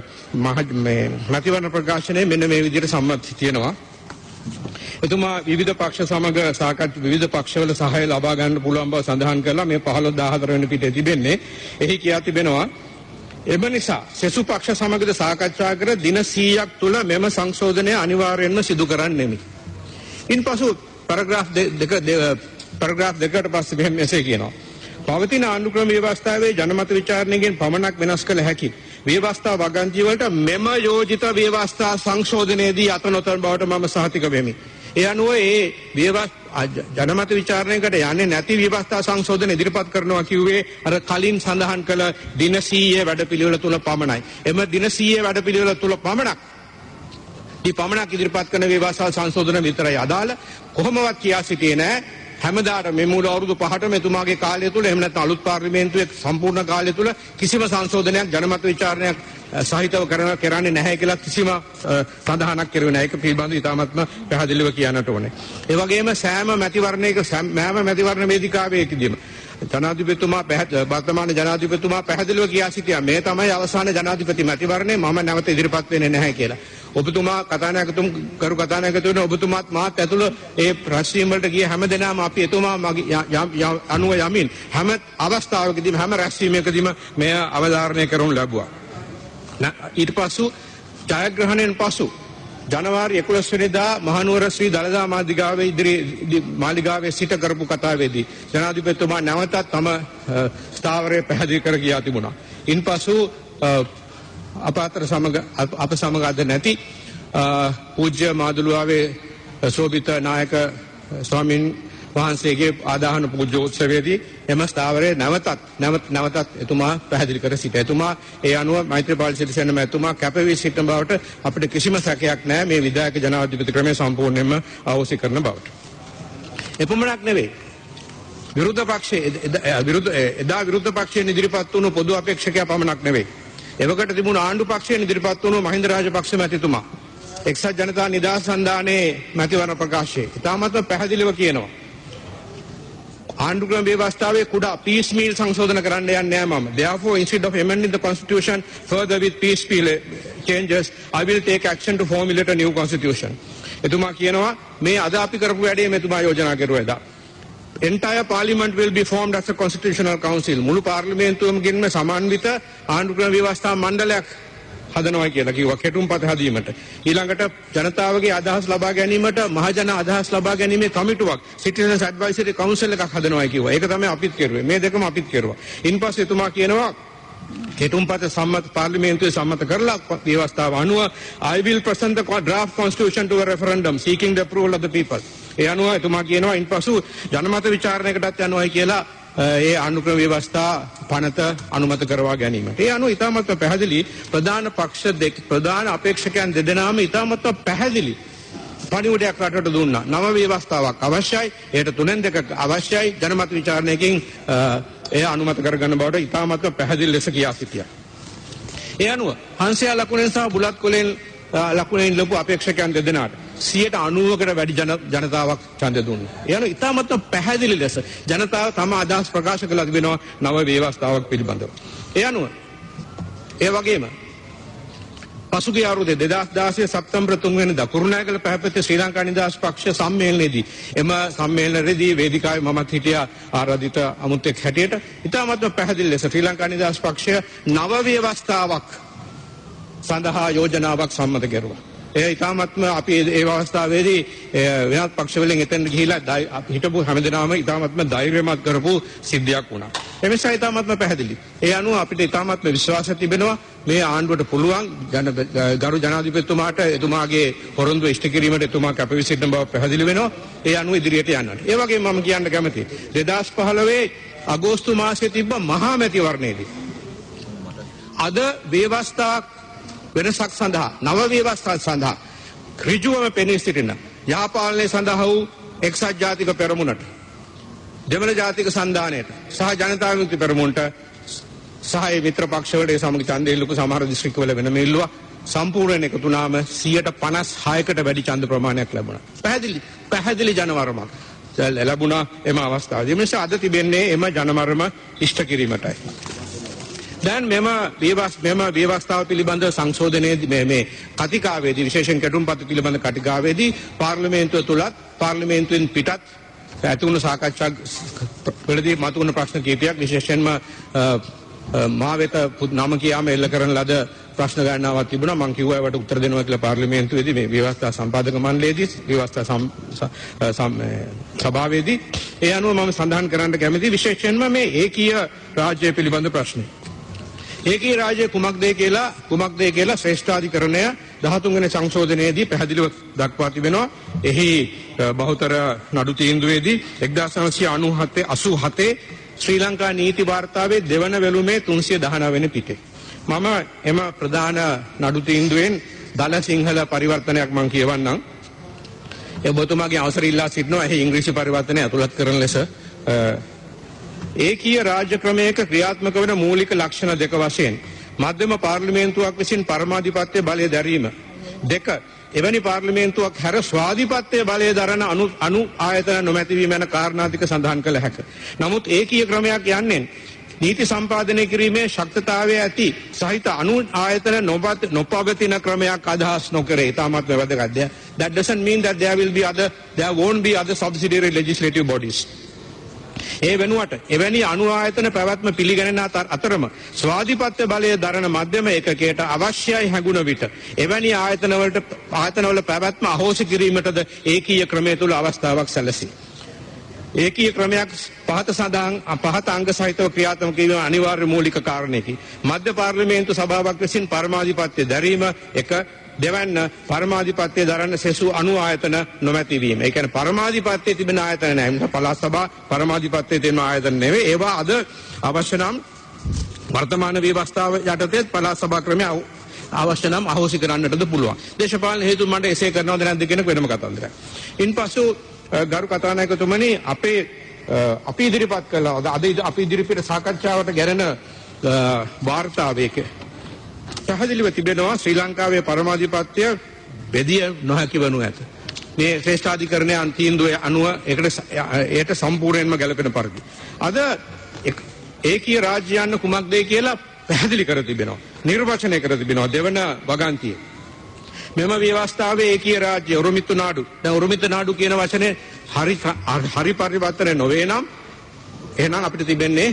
මැතිවරණ ප්‍රකාශනයේ මෙන්න මේ විදිහට සම්මත තියෙනවා. එතුමා විවිධ පක්ෂ සමග සාකච්ඡා විවිධ පක්ෂවල සහාය ලබා ගන්න පුළුවන් බව සඳහන් කළා. මේ පහළොව දාහතර වෙනි පිටේ තිබෙන්නේ. එහි කියා තිබෙනවා එම නිසා සෙසු පක්ෂ සමගද සාකච්ඡා කර දින සීයක් තුළ මෙම සංශෝධනය අනිවාර්යයෙන්ම සිදු කරන්නෙමි. ඉන්පසු පැරග්‍රාෆ් දෙක පැරග්‍රාෆ් දෙකකට පස්සේ මෙහෙම මෙසේ කියනවා. පවතින ආණ්ඩුක්‍රම ව්‍යවස්ථාවේ ජනමත විචාරණයකින් පමණක් වෙනස් කළ හැකි ව්‍යවස්ථා වගන්ති වලට මෙම යෝජිත ව්‍යවස්ථා සංශෝධනයේදී අත නොතන බවට මම සහතික වෙමි. ඒ අනුව ඒ ජනමත විචාරණයකට යන්නේ නැති ව්‍යවස්ථා සංශෝධන ඉදිරිපත් කරනවා කිව්වේ අර කලින් සඳහන් කළ දින සීයේ වැඩපිළිවෙල තුල පමණයි. එම දින සීයේ වැඩපිළිවෙල තුල පමණක් දී පමණක් ඉදිරිපත් කරන ව්‍යවස්ථා සංශෝධන විතරයි අදාළ. කොහොමවත් කියා සිටියේ නැහැ. හැමදාට මේ මුල අවුරුදු පහට මෙතුමාගේ කාලය තුල එහෙම නැත්නම් අලුත් පාර්ලිමේන්තුවේ සම්පූර්ණ කාලය තුල කිසිම සංශෝධනයක් ජනමත විචාරණයක් සහිතව කරන කරන්නේ නැහැ කියලා කිසිම සඳහනක් කරුවේ නැහැ. ඒක පිළිබඳව ඉතාමත්ම පැහැදිලිව කියන්නට ඕනේ. ඒ වගේම සෑම මැතිවරණයක සෑම මැතිවරණ වේදිකාවකදීම ජනාධිපතිතුමා වර්තමාන ජනාධිපතිතුමා පැහැදිලිව කියා සිටියා මේ තමයි අවසාන ජනාධිපති මැතිවරණය මම නැවත ඉදිරිපත් වෙන්නේ නැහැ කියලා. ඔබතුමා කතානායකතුම් කරු කතානායකතුම ඔබතුමාත් මාත් ඇතුළු ඒ රැස්වීම වලට ගිය හැම දෙනාම අපි එතුමා අනුව යමින් හැම අවස්ථාවකදීම හැම රැස්වීමකදීම මේ අවධාරණය කරනු ලැබුවා. ඊට පසු ජයග්‍රහණයෙන් පසු ජනවාරි එකොළොස් වෙනිදා මහනුවර ශ්‍රී දළදා මාලිගාවේ ඉදිරි මාලිගාවේ සිට කරපු කතාවේදී ජනාධිපතිතුමා නැවතත් තම ස්ථාවරය පැහැදිලි කර ගියා තිබුණා. ඉන්පසු අප අතර සමග අප සමග අද නැති පූජ්‍ය මාදුළුවාවේ සෝබිත නායක ස්වාමීන් වහන්සේගේ ආදාහන පූජෝත්සවයේදී එම ස්ථාවරයේ නැවතත් නැවත නැවතත් එතුමා පැහැදිලි කර සිටියා. එතුමා ඒ අනුව මෛත්‍රීපාල සිරිසේන මැතිතුමා කැපවී සිටින බවට අපිට කිසිම සැකයක් නැහැ මේ විධායක ජනාධිපති ක්‍රමය සම්පූර්ණයෙන්ම අවශ්‍ය කරන බවට. එපමණක් නෙවෙයි. විරුද්ධ පක්ෂයේ විරුද්ධ එදා විරුද්ධ පක්ෂයෙන් ඉදිරිපත් වුණු පොදු අපේක්ෂකයා පමණක් නෙවෙයි. එවකට තිබුණු ආණ්ඩු පක්ෂයෙන් ඉදිරිපත් වුණු මහින්ද රාජපක්ෂ මැතිතුමා එක්සත් ජනතා නිදහස් සන්ධානයේ මැතිවරණ ප්‍රකාශයේ ඉතාමත්ම පැහැදිලිව කියනවා ආණ්ඩුක්‍රම ව්‍යවස්ථාවේ කුඩා piecemeal සංශෝධන කරන්න යන්නේ නැහැ මම. Therefore, instead of amending the constitution further with piecemeal changes, I will take action to formulate a new constitution. එතුමා කියනවා මේ අද අපි කරපු වැඩේ මෙතුමා යෝජනා කරුවා එදා. Entire parliament will be formed as a constitutional council. මුළු පාර්ලිමේන්තුවම සමන්විත ආණ්ඩුක්‍රම ව්‍යවස්ථා මණ්ඩලයක් හදනවා කියලා කිව්වා කෙටුම්පත හදීමට. ඊළඟට ජනතාවගේ අදහස් ලබා ගැනීමට මහජන අදහස් ලබා ගැනීමේ කමිටුවක් Citizens Advisory Council එකක් හදනවා කිව්වා. ඒක තමයි අපිත් කෙරුවේ. මේ දෙකම අපිත් කෙරුවා. ඉන්පස්සේ එතුමා කියනවා කෙටුම්පත සම්මත පාර්ලිමේන්තුවේ සම්මත කරලා ව්‍යවස්ථාව අනුව I will present the draft constitution to a referendum seeking the approval of the people. ඒ අනුව එතුමා කියනවා ඉන්පසු ජනමත විචාරණයකටත් යනවායි කියලා ඒ ආණ්ඩුක්‍රම ව්‍යවස්ථා පනත අනුමත කරවා ගැනීමට. ඒ අනුව ඉතාමත්ම පැහැදිලි ප්‍රධාන පක්ෂ දෙක ප්‍රධාන අපේක්ෂකයන් දෙදෙනාම ඉතාමත්ම පැහැදිලි පණිවුඩයක් රටට දුන්නා. නව ව්‍යවස්ථාවක් අවශ්‍යයි. ඒකට තුනෙන් දෙකක් අවශ්‍යයි. ජනමත විචාරණයකින් එය අනුමත කරගන්න බවට ඉතාමත්ම පැහැදිලි ලෙස කියා සිටියා. ඒ අනුව හංසයා ලකුණෙන් සහ බුලත් කොලෙන් ලකුණෙන් ලැබු අපේක්ෂකයන් දෙදෙනාට සියයට අනූවකට වැඩි ජනතාවක් ඡන්දය දුන්නා. ඒ අනුව ඉතාමත්ම පැහැදිලි ලෙස ජනතාව තම අදහස් ප්‍රකාශ කළා තිබෙනවා නව ව්‍යවස්ථාවක් පිළිබඳව. ඒ අනුව ඒ වගේම පසුගිය අවුරුද්දේ දෙදහස් දාසය සැප්තැම්බර් තුන් වෙනිදා කුරුණෑගල පැහැපත්ති ශ්‍රී ලංකා නිදහස් පක්ෂ සම්මේලනයේදී එම සම්මේලනයේදී වේදිකාවේ මමත් හිටියා ආරාධිත අමුත්‍යෙක් හැටියට. ඉතාමත්ම පැහැදිලි ලෙස ශ්‍රී ලංකා නිදහස් පක්ෂය නව ව්‍යවස්ථාවක් සඳහා යෝජනාවක් සම්මත කෙරුවා. ඒ ඉතාමත්ම අපි ඒ අවස්ථාවේදී වෙනත් පක්ෂවලින් එතෙන් ගිහිලා හිටපු හැමදෙනාම ඉතාමත්ම ධෛර්යමත් කරපු සිද්ධියක් වුණා. ඒ නිසා ඉතාමත්ම පැහැදිලි. ඒ අනුව අපිට ඉතාමත්ම විශ්වාසය තිබෙනවා මේ ආණ්ඩුවට පුළුවන් ගරු ජනාධිපතිතුමාට එතුමාගේ පොරොන්දු ඉෂ්ට කිරීමට එතුමා කැපවී සිටින බව පැහැදිලි වෙනවා. ඒ අනුව ඉදිරියට යන්නට. ඒ වගේම මම කියන්න කැමතියි දෙදාස් පහළොවේ අගෝස්තු මාසයේ තිබ්බ මහා මැතිවරණයේදී අද ව්‍යවස්ථා වෙනසක් සඳහා නව ව්‍යවස්ථා සඳහා ඍජුවම පෙනී සිටින යාපාලනය සඳහා වූ එක්සත් ජාතික පෙරමුණට දෙමළ ජාතික සන්ධානයට සහ ජනතා විමුක්ති පෙරමුණට සහ ඒ මිත්‍ර පක්ෂවලට ඒ සමග ඡන්දය ඉල්ලපු සමහර දිස්ත්‍රික්කවල වෙනම ඉල්ලුවා සම්පූර්ණයෙන් එකතු වුණාම සියයට පනස් හයකට වැඩි ඡන්ද ප්‍රමාණයක් ලැබුණා. පැහැදිලි පැහැදිලි ජනවරමක් ලැබුණා එම අවස්ථාවේදී. මේ නිසා අද තිබෙන්නේ එම ජනවරම ඉෂ්ට කිරීමටයි. දැන් මෙම ව්‍යවස් මෙම ව්‍යවස්ථාව පිළිබඳ සංශෝධනයේදී මේ මේ කතිකාවේදී විශේෂයෙන් කැටුම්පත් පිළිබඳ කතිකාවේදී පාර්ලිමේන්තුව තුලත් පාර්ලිමේන්තුවෙන් පිටත් ඇතුළු සාකච්ඡා වලදී මතුවන ප්‍රශ්න කීපයක් විශේෂයෙන්ම මා වෙත නම කියාම එල්ල කරන ලද ප්‍රශ්න ගණනාවක් තිබුණා. මම කිව්වා ඒවට උත්තර දෙනවා කියලා පාර්ලිමේන්තුවේදී මේ ව්‍යවස්ථා සම්පාදක මණ්ඩලයේදී ව්‍යවස්ථා සභාවේදී. ඒ අනුව මම සඳහන් කරන්න කැමතියි විශේෂයෙන්ම මේ ඒකීය රාජ්‍ය පිළිබඳ ප්‍රශ්නේ. ඒකී රාජ්‍ය කුමක්ද කියලා කුමක්ද කියලා ශ්‍රේෂ්ඨාධිකරණය දහතුන් වෙනි සංශෝධනයේදී පැහැදිලිව දක්වා තිබෙනවා. එහි බහුතර නඩු තීන්දුවේදී එක්දාස් නවසිය අනූ හතේ ශ්‍රී ලංකා නීති වාර්තාවේ දෙවන වෙළුමේ තුන්සිය දහනව වෙනි පිටේ. මම එම ප්‍රධාන නඩු තීන්දුවෙන් දල සිංහල පරිවර්තනයක් මම කියවන්නම්. ඒ ඔබතුමාගේ අවසර ඉල්ලා සිටිනවා එහි ඉංග්‍රීසි පරිවර්තනය ඇතුළත් කරන ලෙස. ඒකීය රාජ්‍ය ක්‍රමයක ක්‍රියාත්මක වන මූලික ලක්ෂණ දෙක වශයෙන් මධ්‍යම පාර්ලිමේන්තුවක් විසින් පරමාධිපත්‍ය බලය දැරීම දෙක එවැනි පාර්ලිමේන්තුවක් හැර ස්වාධිපත්‍ය බලය දරන අනු අනු ආයතන නොමැතිවීම යන කාරණාතික සඳහන් කළ හැක. නමුත් ඒකීය ක්‍රමයක් යන්නේ නීති සම්පාදනය කිරීමේ ශක්තිතාවය ඇති සහිත අනු ආයතන නොපවතින ක්‍රමයක් අදහස් නොකරේ. තාමත් වැදගත්. That doesn't mean that there will be other there won't be other subsidiary legislative bodies. ඒ වෙනුවට එවැනි අනු ආයතන පැවැත්ම පිළිගැනෙන අතරම ස්වාධිපත්‍ය බලය දරන මධ්‍යම ඒකකයට අවශ්‍යයි හැඟුණ විට එවැනි ආයතනවලට ආයතනවල පැවැත්ම අහෝසි කිරීමටද ඒකීය ක්‍රමය තුළ අවස්ථාවක් සැලසේ. ඒකීය ක්‍රමයක් පහත සඳහන් පහත අංග සහිතව ක්‍රියාත්මක වීම අනිවාර්ය මූලික කාරණයකි. මධ්‍ය පාර්ලිමේන්තු සභාවක් විසින් පරමාධිපත්‍ය දැරීම එක දෙවන්න පරමාධිපත්‍ය දරන්න සෙසු අනු ආයතන නොමැතිවීම. ඒ කියන්නේ පරමාධිපත්‍යයේ තිබෙන ආයතන නැහැ. පළාත් සභා පරමාධිපත්‍යයේ තියෙන ආයතන නෙවෙයි. ඒවා අද අවශ්‍ය නම් වර්තමාන ව්‍යවස්ථාව යටතේ පළාත් සභා ක්‍රමය අවශ්‍ය නම් අහෝසි කරන්නටද පුළුවන්. දේශපාලන හේතු මණ්ඩලය එසේ කරනවද නැද්ද කියන වෙනම කතන්දරයක්. ඉන්පසු ගරු කතානායකතුමනි අපේ අපි ඉදිරිපත් කළා අද අපි ඉදිරිපිට සාකච්ඡාවට ගැරෙන වාර්තාවේක පැහැදිලිව තිබෙනවා ශ්‍රී ලංකාවේ පරමාධිපත්‍ය බෙදිය නොහැකි වනු ඇත. මේ ශ්‍රේෂ්ඨාධිකරණයේ අන්තින්දුවේ අනුව ඒකට ඒට සම්පූර්ණයෙන්ම ගැලපෙන පරිදි. අද ඒකීය රාජ්‍යයන් කුමක්ද කියලා පැහැදිලි කර තිබෙනවා. නිර්වචනය කර තිබෙනවා දෙවන වගන්තියේ. මෙම ව්‍යවස්ථාවේ ඒකීය රාජ්‍ය උරුමිතු නාඩු. දැන් උරුමිතු නාඩු කියන වචනේ හරි හරි පරිවර්තන නොවේ නම් එහෙනම් අපිට තිබෙන්නේ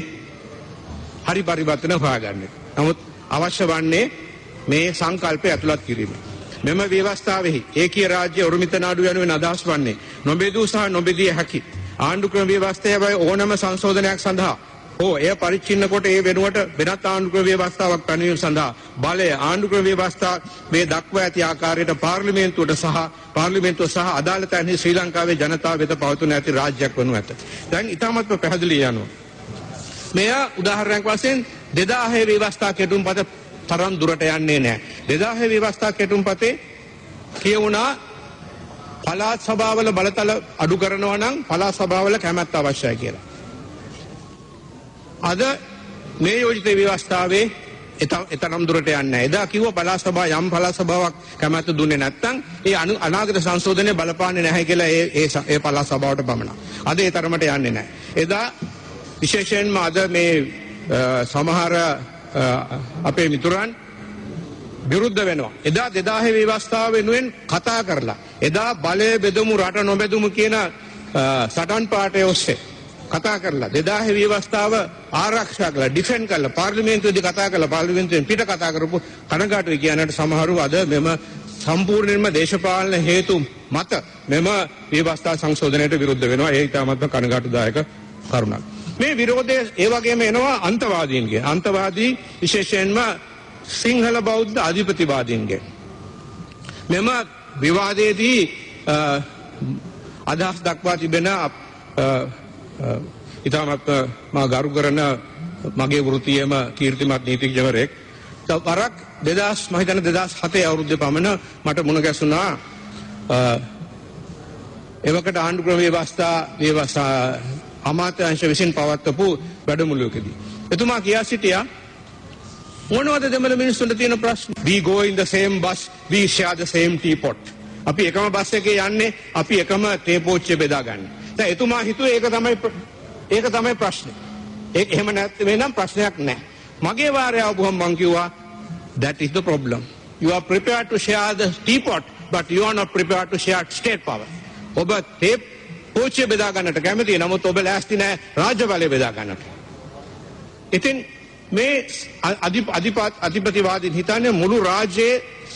හරි පරිවර්තන හොයාගන්න. නමුත් අවශ්‍ය වන්නේ මේ සංකල්පය ඇතුළත් කිරීම. මෙම ව්‍යවස්ථාවෙහි ඒකීය රාජ්‍ය උරුමිත නාඩු යනුවෙන් අදහස් වන්නේ නොබෙදූ සහ නොබෙදිය හැකි ආණ්ඩු ක්‍රම ව්‍යවස්ථාවේ ඕනෑම සංශෝධනයක් සඳහා ඕ එය පරිච්ඡින්න කොට ඒ වෙනුවට වෙනත් ආණ්ඩු ක්‍රම ව්‍යවස්ථාවක් පැනවීම සඳහා බලය ආණ්ඩු ක්‍රම ව්‍යවස්ථාවේ දක්වා ඇති ආකාරයට පාර්ලිමේන්තුවට සහ පාර්ලිමේන්තුව සහ අදාළතන්හි ශ්‍රී ලංකාවේ ජනතාව වෙත පවතුන ඇති රාජ්‍යයක් වනු ඇත. දැන් ඉතාමත්ම පැහැදිලි යනවා. මෙය උදාහරණයක් වශයෙන් දෙදාහේ ව්‍යවස්ථා කෙටුම්පත තරම් දුරට යන්නේ නැහැ. දෙදාහේ ව්‍යවස්ථා කෙටුම්පතේ කියවුණා පළාත් සභාවල බලතල අඩු කරනවා නම් පළාත් සභාවල කැමැත්ත අවශ්‍යයි කියලා. අද මේ යෝජිත ව්‍යවස්ථාවේ එතරම් දුරට යන්නේ නැහැ. එදා කිව්ව පළාත් සභාව යම් පළාත් සභාවක් කැමැත්ත දුන්නේ නැත්නම් ඒ අනාගත සංශෝධනය බලපාන්නේ නැහැ කියලා ඒ ඒ පළාත් සභාවට පමණක්. අද ඒ තරමට යන්නේ නැහැ. එදා විශේෂයෙන්ම අද මේ සමහර අපේ මිතුරන් විරුද්ධ වෙනවා. එදා දෙදාහේ ව්‍යවස්ථාව වෙනුවෙන් කතා කරලා එදා බලය බෙදමු රට නොබෙදමු කියන සටන් පාඨය ඔස්සේ කතා කරලා දෙදාහේ ව්‍යවස්ථාව ආරක්ෂා කළා ඩිෆෙන්ඩ් කළා පාර්ලිමේන්තුවේදී කතා කළා පාර්ලිමේන්තුවෙන් පිට කතා කරපු කනගාටුයි කියනට සමහරව අද මෙම සම්පූර්ණයෙන්ම දේශපාලන හේතු මත මෙම ව්‍යවස්ථා සංශෝධනයට විරුද්ධ වෙනවා. ඒ ඉතාමත්ම කනගාටුදායක කරුණක්. මේ විරෝධය ඒ වගේම එනවා අන්තවාදීන්ගේ. අන්තවාදී විශේෂයෙන්ම සිංහල බෞද්ධ අධිපතිවාදීන්ගේ. මෙම විවාදයේදී අදහස් දක්වා තිබෙන ඉතාමත් මා ගරු කරන මගේ වෘත්තියේම කීර්තිමත් නීතිඥවරයෙක් වරක් දෙදහස් මම හිතන්නේ දෙදහස් හතේ අවුරුද්දේ පමණ මට මුණ ගැසුණා එවකට ආණ්ඩුක්‍රම ව්‍යවස්ථා ව්‍යවස්ථා අමාත්‍යාංශ විසින් පවත්වපු වැඩමුළුවකදී එතුමා කියා සිටියා මොනවද දෙමළ මිනිස්සුන්ට තියෙන ප්‍රශ්න? We go in the same bus, we share the same teapot. අපි එකම බස් එකේ යන්නේ, අපි එකම තේ පෝච්චිය බෙදා ගන්න. දැන් එතුමා හිතුවේ ඒක තමයි ඒක තමයි ප්‍රශ්නේ. ඒක එහෙම නැත්නම් වෙනම් ප්‍රශ්නයක් නැහැ. මගේ වාරය ආවම මං කිව්වා that is the problem. You are prepared to share the teapot, but you are not prepared to share state power. ඔබ තේ පෝච්චිය බෙදා ගන්නට කැමතියි, නමුත් ඔබ ලෑස්ති නැහැ රාජ්‍ය බලය බෙදා ගන්නට. ඉතින් මේ අධිපතිවාදීන් හිතන්නේ මුළු රාජ්‍යයේ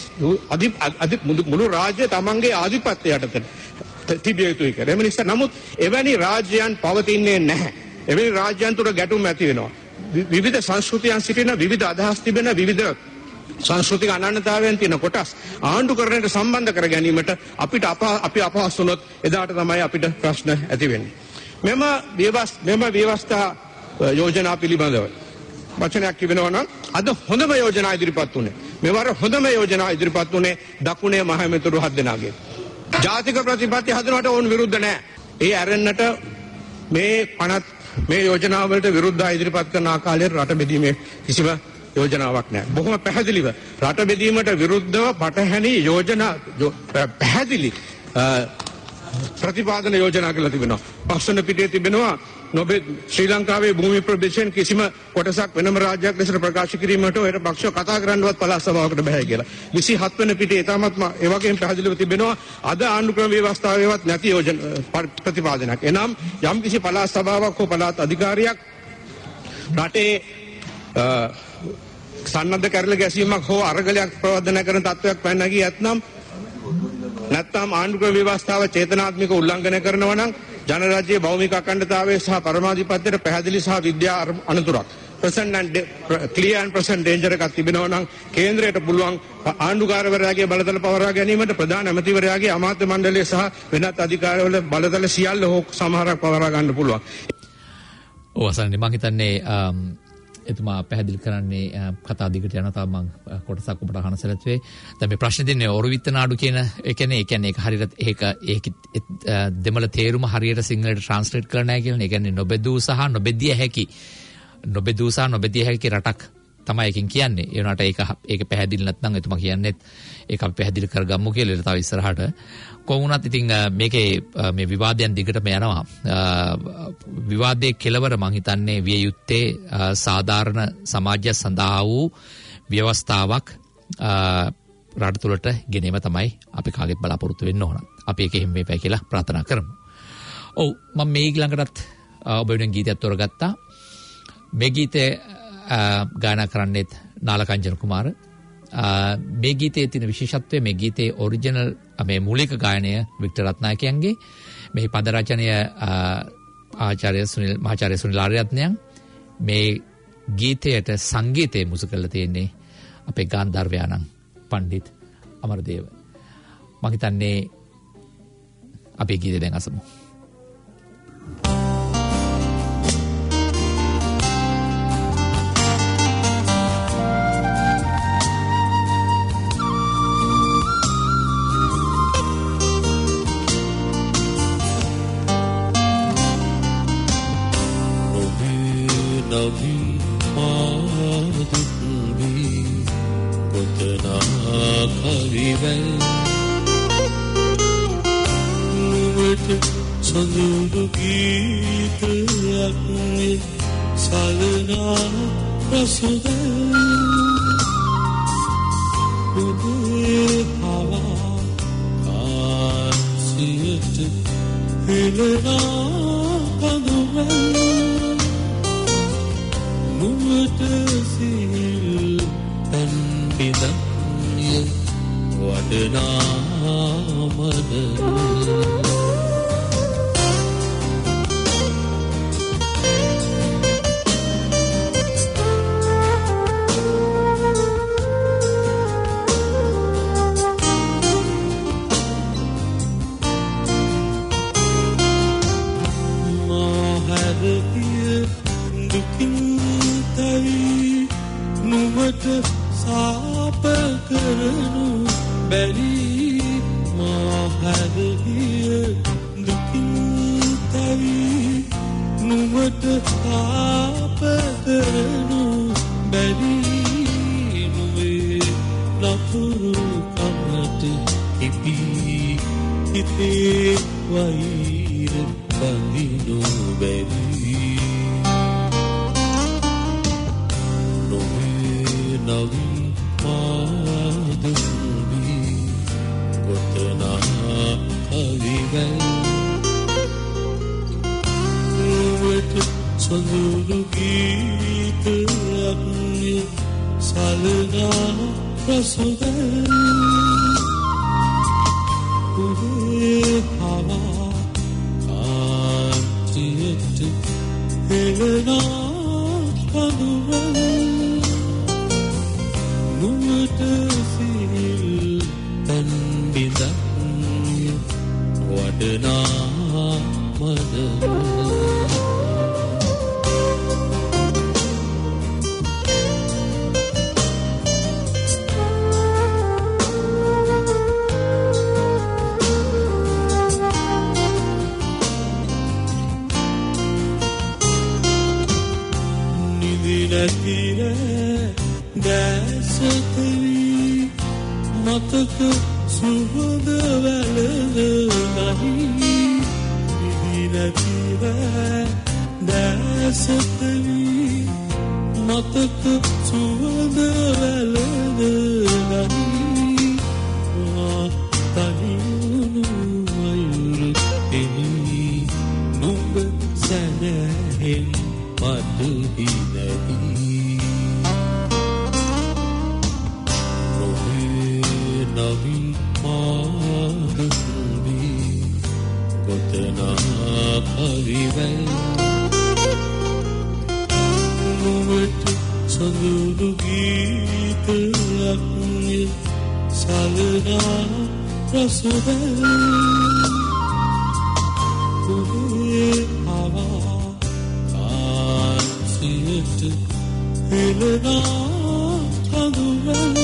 මුළු රාජ්‍ය තමන්ගේ ආධිපත්‍ය යටතට තිබිය යුතුයි කියලා. එම නිසා නමුත් එවැනි රාජ්‍යයන් පවතින්නේ නැහැ. එවැනි රාජ්‍යයන් තුළ ගැටුම් ඇති වෙනවා. විවිධ සංස්කෘතියන් සිටින විවිධ අදහස් තිබෙන විවිධ සංස්කෘතික අනන්‍යතාවයන් තියෙන කොටස් ආණ්ඩුකරණයට සම්බන්ධ කර ගැනීමට අපිට අපි අපහසු වුණොත් එදාට තමයි අපිට ප්‍රශ්න ඇති වෙන්නේ. මෙම මෙම ව්‍යවස්ථා යෝජනා පිළිබඳව වචනයක් කියනවා නම් අද හොඳම යෝජනා ඉදිරිපත් වුණේ. මෙවර හොඳම යෝජනා ඉදිරිපත් වුණේ දකුණේ මහමෙතුරු හත් දෙනාගේ. ජාතික ප්‍රතිපත්ති හදනවට ඕන් විරුද්ධ නැහැ. ඒ ඇරෙන්නට මේ පනත් මේ යෝජනා වලට විරුද්ධව ඉදිරිපත් කරන ආකාරයට රට බෙදීමේ කිසිම යෝජනාවක් නැහැ. බොහොම පැහැදිලිව රට බෙදීමට විරුද්ධව පටහැනි යෝජනා පැහැදිලි ප්‍රතිපාදන යෝජනා කියලා තිබෙනවා. පස්වන පිටේ තිබෙනවා නොබේ ශ්‍රී ලංකාවේ භූමි ප්‍රදේශයන් කිසිම කොටසක් වෙනම රාජ්‍යයක් ලෙසට ප්‍රකාශ කිරීමට ඔය පක්ෂව කතා කරන්නවත් පළාත් සභාවකට බෑ කියලා. විසිහත් වෙනි පිටේ ඊටමත්ම ඒ වගේම පැහැදිලිව තිබෙනවා අද ආණ්ඩුක්‍රම ව්‍යවස්ථාවේවත් නැති යෝජන ප්‍රතිපාදනයක්. එනම් යම් කිසි පළාත් සභාවක් හෝ පළාත් අධිකාරියක් රටේ සන්නද්ධ කරල ගැසීමක් හෝ අරගලයක් ප්‍රවර්ධනය කරන තත්ත්වයක් පැන නැගී ඇතනම් නැත්නම් ආණ්ඩුක්‍රම ව්‍යවස්ථාව චේතනාත්මක උල්ලංඝනය කරනවා නම් ජනරාජ්‍යයේ භෞමික අඛණ්ඩතාවය සහ පරමාධිපත්‍යයට පැහැදිලි සහ විද්‍යා අනතුරක් present and clear and present danger එකක් තිබෙනවා නම් කේන්ද්‍රයට පුළුවන් ආණ්ඩුකාරවරයාගේ බලතල පවරා ගැනීමට ප්‍රධාන ඇමතිවරයාගේ අමාත්‍ය මණ්ඩලය සහ වෙනත් අධිකාරිවල බලතල සියල්ල හෝ සමහරක් පවරා ගන්න පුළුවන්. ඔව් අසන්නේ මම හිතන්නේ එතුමා පැහැදිලි කරන්නේ කතා දිගට යන තාම මම කොටසක් ඔබට අහන්න සැලසුවේ. දැන් මේ ප්‍රශ්නේ දෙන්නේ ඔරවිත්ත නාඩු කියන ඒ කියන්නේ ඒ කියන්නේ ඒක හරියට ඒක ඒක දෙමළ තේරුම හරියට සිංහලට ට්‍රාන්ස්ලේට් කරලා නැහැ කියලා. ඒ කියන්නේ නොබෙදූ සහ නොබෙදිය හැකි නොබෙදූ සහ නොබෙදිය හැකි රටක් තමයි එකකින් කියන්නේ. ඒ වුණාට ඒක ඒක පැහැදිලි නැත්නම් එතුමා කියන්නේ ඒක අපි පැහැදිලි කරගමු කියලා ඊට තව ඉස්සරහට. කොහොමුණත් ඉතින් මේකේ මේ විවාදයන් දිගටම යනවා. විවාදයේ කෙලවර මං හිතන්නේ විය යුත්තේ සාධාරණ සමාජය සඳහා වූ ව්‍යවස්ථාවක් රට තුළට ගෙනීම තමයි අපි කාගෙත් බලාපොරොත්තු වෙන්න ඕන. අපි ඒක එහෙම මේපයි කියලා ප්‍රාර්ථනා කරමු. ඔව් මම මේ ඊළඟටත් ඔබ වෙනුවෙන් ගීතයක් තෝරගත්තා. මේ ගීතය ගායනා කරන්නේත් නාලකංජන කුමාර. මේ ගීතයේ තියෙන විශේෂත්වය මේ ගීතයේ ඔරිජිනල් මේ මූලික ගායනය වික්ටර් රත්නායකයන්ගේ මේ පද රචනය ආචාර්ය සුනිල් මහාචාර්ය සුනිල් ආර්යරත්නයන් මේ ගීතයට සංගීතය මුසු කරලා තියෙන්නේ අපේ ගාන්ධර්වයාණන් පණ්ඩිත් අමරදේව. මම හිතන්නේ අපේ ගීතය දැන් අසමු. සඳුරු ගීතයක් නේ සලනා රසදැයි උදේ පවා කාසියට හෙළනා කඳුමැල් නුවට සිල් පන් බිදන්ය වඩ වඩනාමද සාප කරනු බැරි මහදහිය දුකින් තවි නුඹට සාප කරනු බැරි නුඹේ නපුරු කමට කිපි හිතේ වෛර බඳිනු බැරි නවින් මාදුබි ගොතනා කවිවැල් නුවට සඳුරු ගීතයක් සලනා රසවැල් උදේ පවා කාන්තියට හෙළනා පඳුරැල් නුඹට සිහිල් තන් බිඳක් වඩනා මද නිදි නැතිර දැසතවි මතක සුවඳ වැළඳ නහි නිදි නැතිව දැසතවි මතක සුවඳ වැළඳ නහි තනියුණු අයුරු එනි නුඹ සැනහෙන් මතුහි නැහි නවින් මාදුබි ගොතනා කවිවැල් නුඹට සඳුරු ගීතයක් සලනා රසවැල් උදේ පවා කාන්තියට හෙළනා පඳුරැල්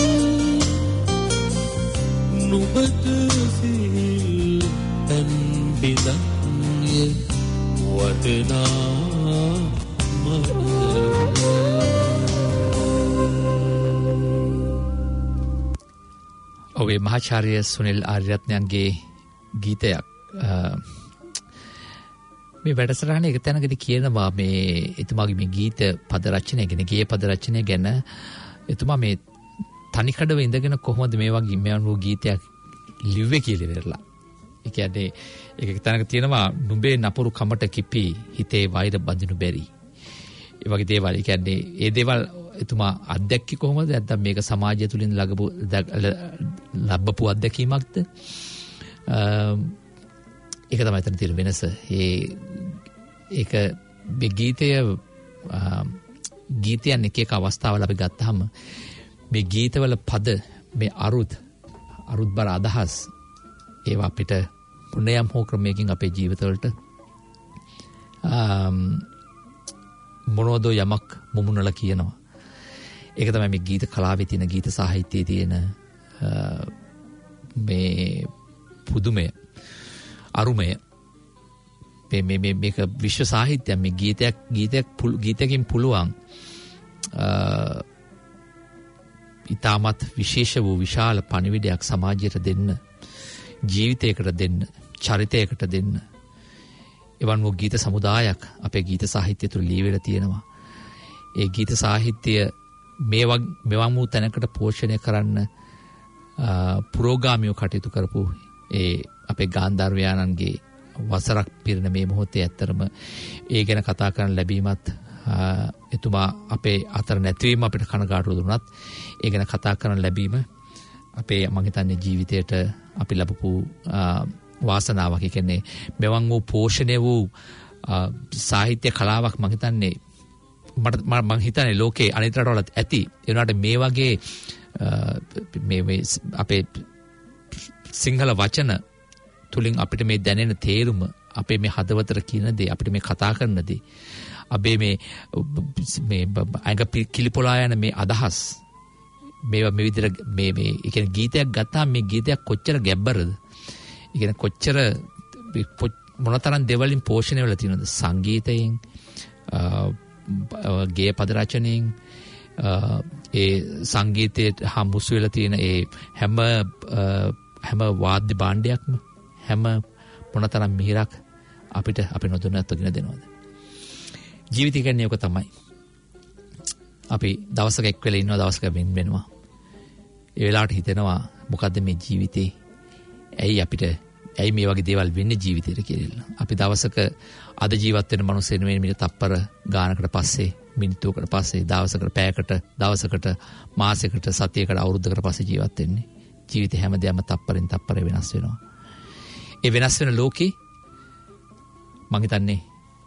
නුඹට සිහිල් තන් බිඳක් වඩනා මද ඔබේ මහාචාර්ය සුනිල් ආර්යරත්නයන්ගේ ගීතයක් මේ වැඩසටහනේ එක තැනකදී කියනවා මේ එතුමාගේ මේ ගීත පද රචනය ගැන ගීත පද රචනය ගැන එතුමා මේ තනිකඩව ඉඳගෙන කොහොමද මේ වගේ මේ අනුව ගීතයක් ලිව්වේ කියලා ඉවරලා. ඒ කියන්නේ ඒක තැනක තියෙනවා නුඹේ නපුරු කමට කිපි හිතේ වෛර බඳිනු බැරි. ඒ වගේ දේවල්. ඒ කියන්නේ ඒ දේවල් එතුමා අත්දැක්කේ කොහොමද? නැත්නම් මේක සමාජය තුලින් ලැබපු ලැබපු අත්දැකීමක්ද? ඒක තමයි එතන තියෙන වෙනස. ඒ ඒක මේ ගීතය ගීතයන් එක එක අවස්ථාවල අපි ගත්තාම මේ ගීතවල පද මේ අරුත් අරුත්බර අදහස් ඒවා අපිට පුණයම් හෝ ක්‍රමයකින් අපේ ජීවිතවලට මොනෝදෝ යමක් මුමුණලා කියනවා. ඒක තමයි මේ ගීත කලාවේ තියෙන ගීත සාහිත්‍යයේ තියෙන මේ පුදුමය අරුමය. මේ මේ මේක විශ්ව සාහිත්‍යයක්. මේ ගීතයක් ගීතයක් ගීතකින් පුළුවන් ඉතාමත් විශේෂ වූ විශාල පණිවිඩයක් සමාජයට දෙන්න, ජීවිතයකට දෙන්න, චරිතයකට දෙන්න. එවන් වූ ගීත සමුදායක් අපේ ගීත සාහිත්‍ය තුළ ලියවිලා තියෙනවා. ඒ ගීත සාහිත්‍ය මේවා මෙවන් වූ තැනකට පෝෂණය කරන්න පුරෝගාමීව කටයුතු කරපු ඒ අපේ ගාන්ධාරවයාණන්ගේ වසරක් පිරෙන මේ මොහොතේ ඇත්තරම ඒ ගැන කතා කරන්න ලැබීමත් එතුමා අපේ අතර නැතිවීම අපිට කනගාටු දුනත් ඒ ගැන කතා කරන්න ලැබීම අපේ මම හිතන්නේ ජීවිතයට අපි ලැබපු වාසනාවක්. ඒ කියන්නේ මෙවන් වූ පෝෂණය වූ සාහිත්‍ය කලාවක් මම හිතන්නේ මට මම හිතන්නේ ලෝකේ අනිත් රටවලත් ඇති. ඒ වුණාට මේ වගේ මේ මේ අපේ සිංහල වචන තුලින් අපිට මේ දැනෙන තේරුම, අපේ මේ හදවතට කියන දේ, අපිට මේ කතා කරන දේ, අපේ මේ මේ අංග කිලිපොලා යන මේ අදහස්, මේවා මේ විදිහට මේ මේ ඒ කියන්නේ ගීතයක් ගත්තාම මේ ගීතයක් කොච්චර ගැබ්බරද, ඒ කියන්නේ කොච්චර මොනතරම් දේවලින් පෝෂණය වෙලා තියෙනවද, සංගීතයෙන්, ගේය පද රචනයෙන්, ඒ සංගීතයේ හම්බුස් වෙලා තියෙන ඒ හැම හැම වාද්‍ය භාණ්ඩයක්ම, හැම මොනතරම් මිහිරක් අපිට අපි නොදැනත් ගෙන දෙනවද. ජීවිතය කියන්නේ ඔක තමයි. අපි දවසක එක් වෙලා ඉන්නවා, දවසක වෙන් වෙනවා. ඒ වෙලාවට හිතෙනවා මොකද්ද මේ ජීවිතේ? ඇයි අපිට ඇයි මේ වගේ දේවල් වෙන්නේ ජීවිතේට කියලා. අපි දවසක අද ජීවත් වෙන මිනිස්සු නෙමෙයි මිනිත් තප්පර ගානකට පස්සේ, මිනිත්තුවකට පස්සේ, දවසකට, පැයකට, දවසකට, මාසයකට, සතියකට, අවුරුද්දකට පස්සේ ජීවත් වෙන්නේ. ජීවිතේ හැමදේම තප්පරෙන් තප්පර වෙනස් වෙනවා. ඒ වෙනස් වෙන ලෝකේ මං හිතන්නේ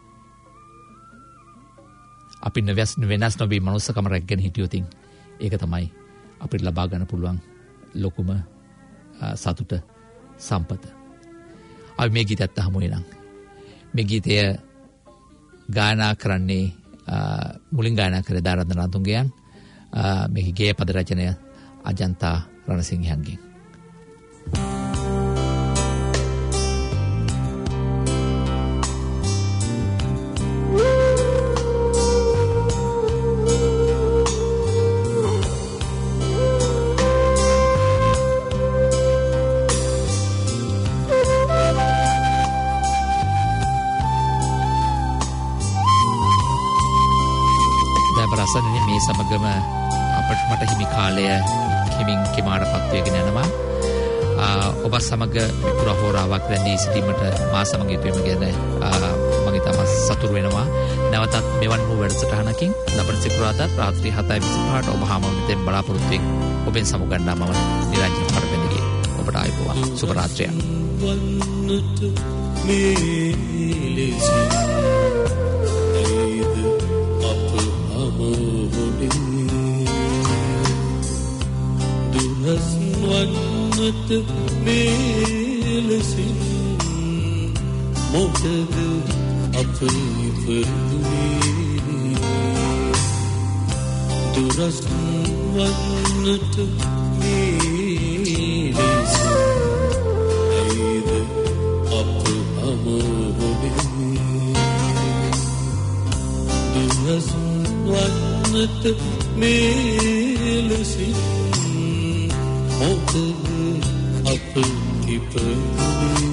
අපි වෙනස් වෙනස් නොවි මනුස්සකම රැකගෙන හිටියොත් ඒක තමයි අපිට ලබා ගන්න පුළුවන් ලොකුම සතුට, සම්පත. අපි මේ ගීතයත් අහමු එනම්. මේ ගීතය ගායනා කරන්නේ මුලින් ගායනා කරේ දාරද්දන රතුංගයන්. මේකේ ගේය පද රචනය අජන්තා රණසිංහයන්ගෙන්. මේ සමගම අපට මට හිමි කාලය හිමින් කිමාට පත්වයගෙන යනවා. ඔබ සමග පුර හෝරාවක් රැඳී සිටීමට මා සමග යුතුවීම ගැන මම ඉතාම සතුටු වෙනවා. නැවතත් මෙවන් වූ වැඩසටහනකින් ලබන සිකුරාදා රාත්‍රී හතයි විසිපහට ඔබ හාමුදුරුවෝ බලාපොරොත්තු වෙමින් ඔබෙන් සමුගන්නා මම නිරංජන පරපෙන්දිගේ ඔබට ආයුබෝවන්. සුබ රාත්‍රියක්. දුරස් වන්නට මේලසින් මොකද අප ඉපදුනේ. දුරස් වන්නට මේලසින් ඇයිද අප හමුවුනේ. දුරස් වන්නට මේලසින් මොකද අප ඉපදුනේ.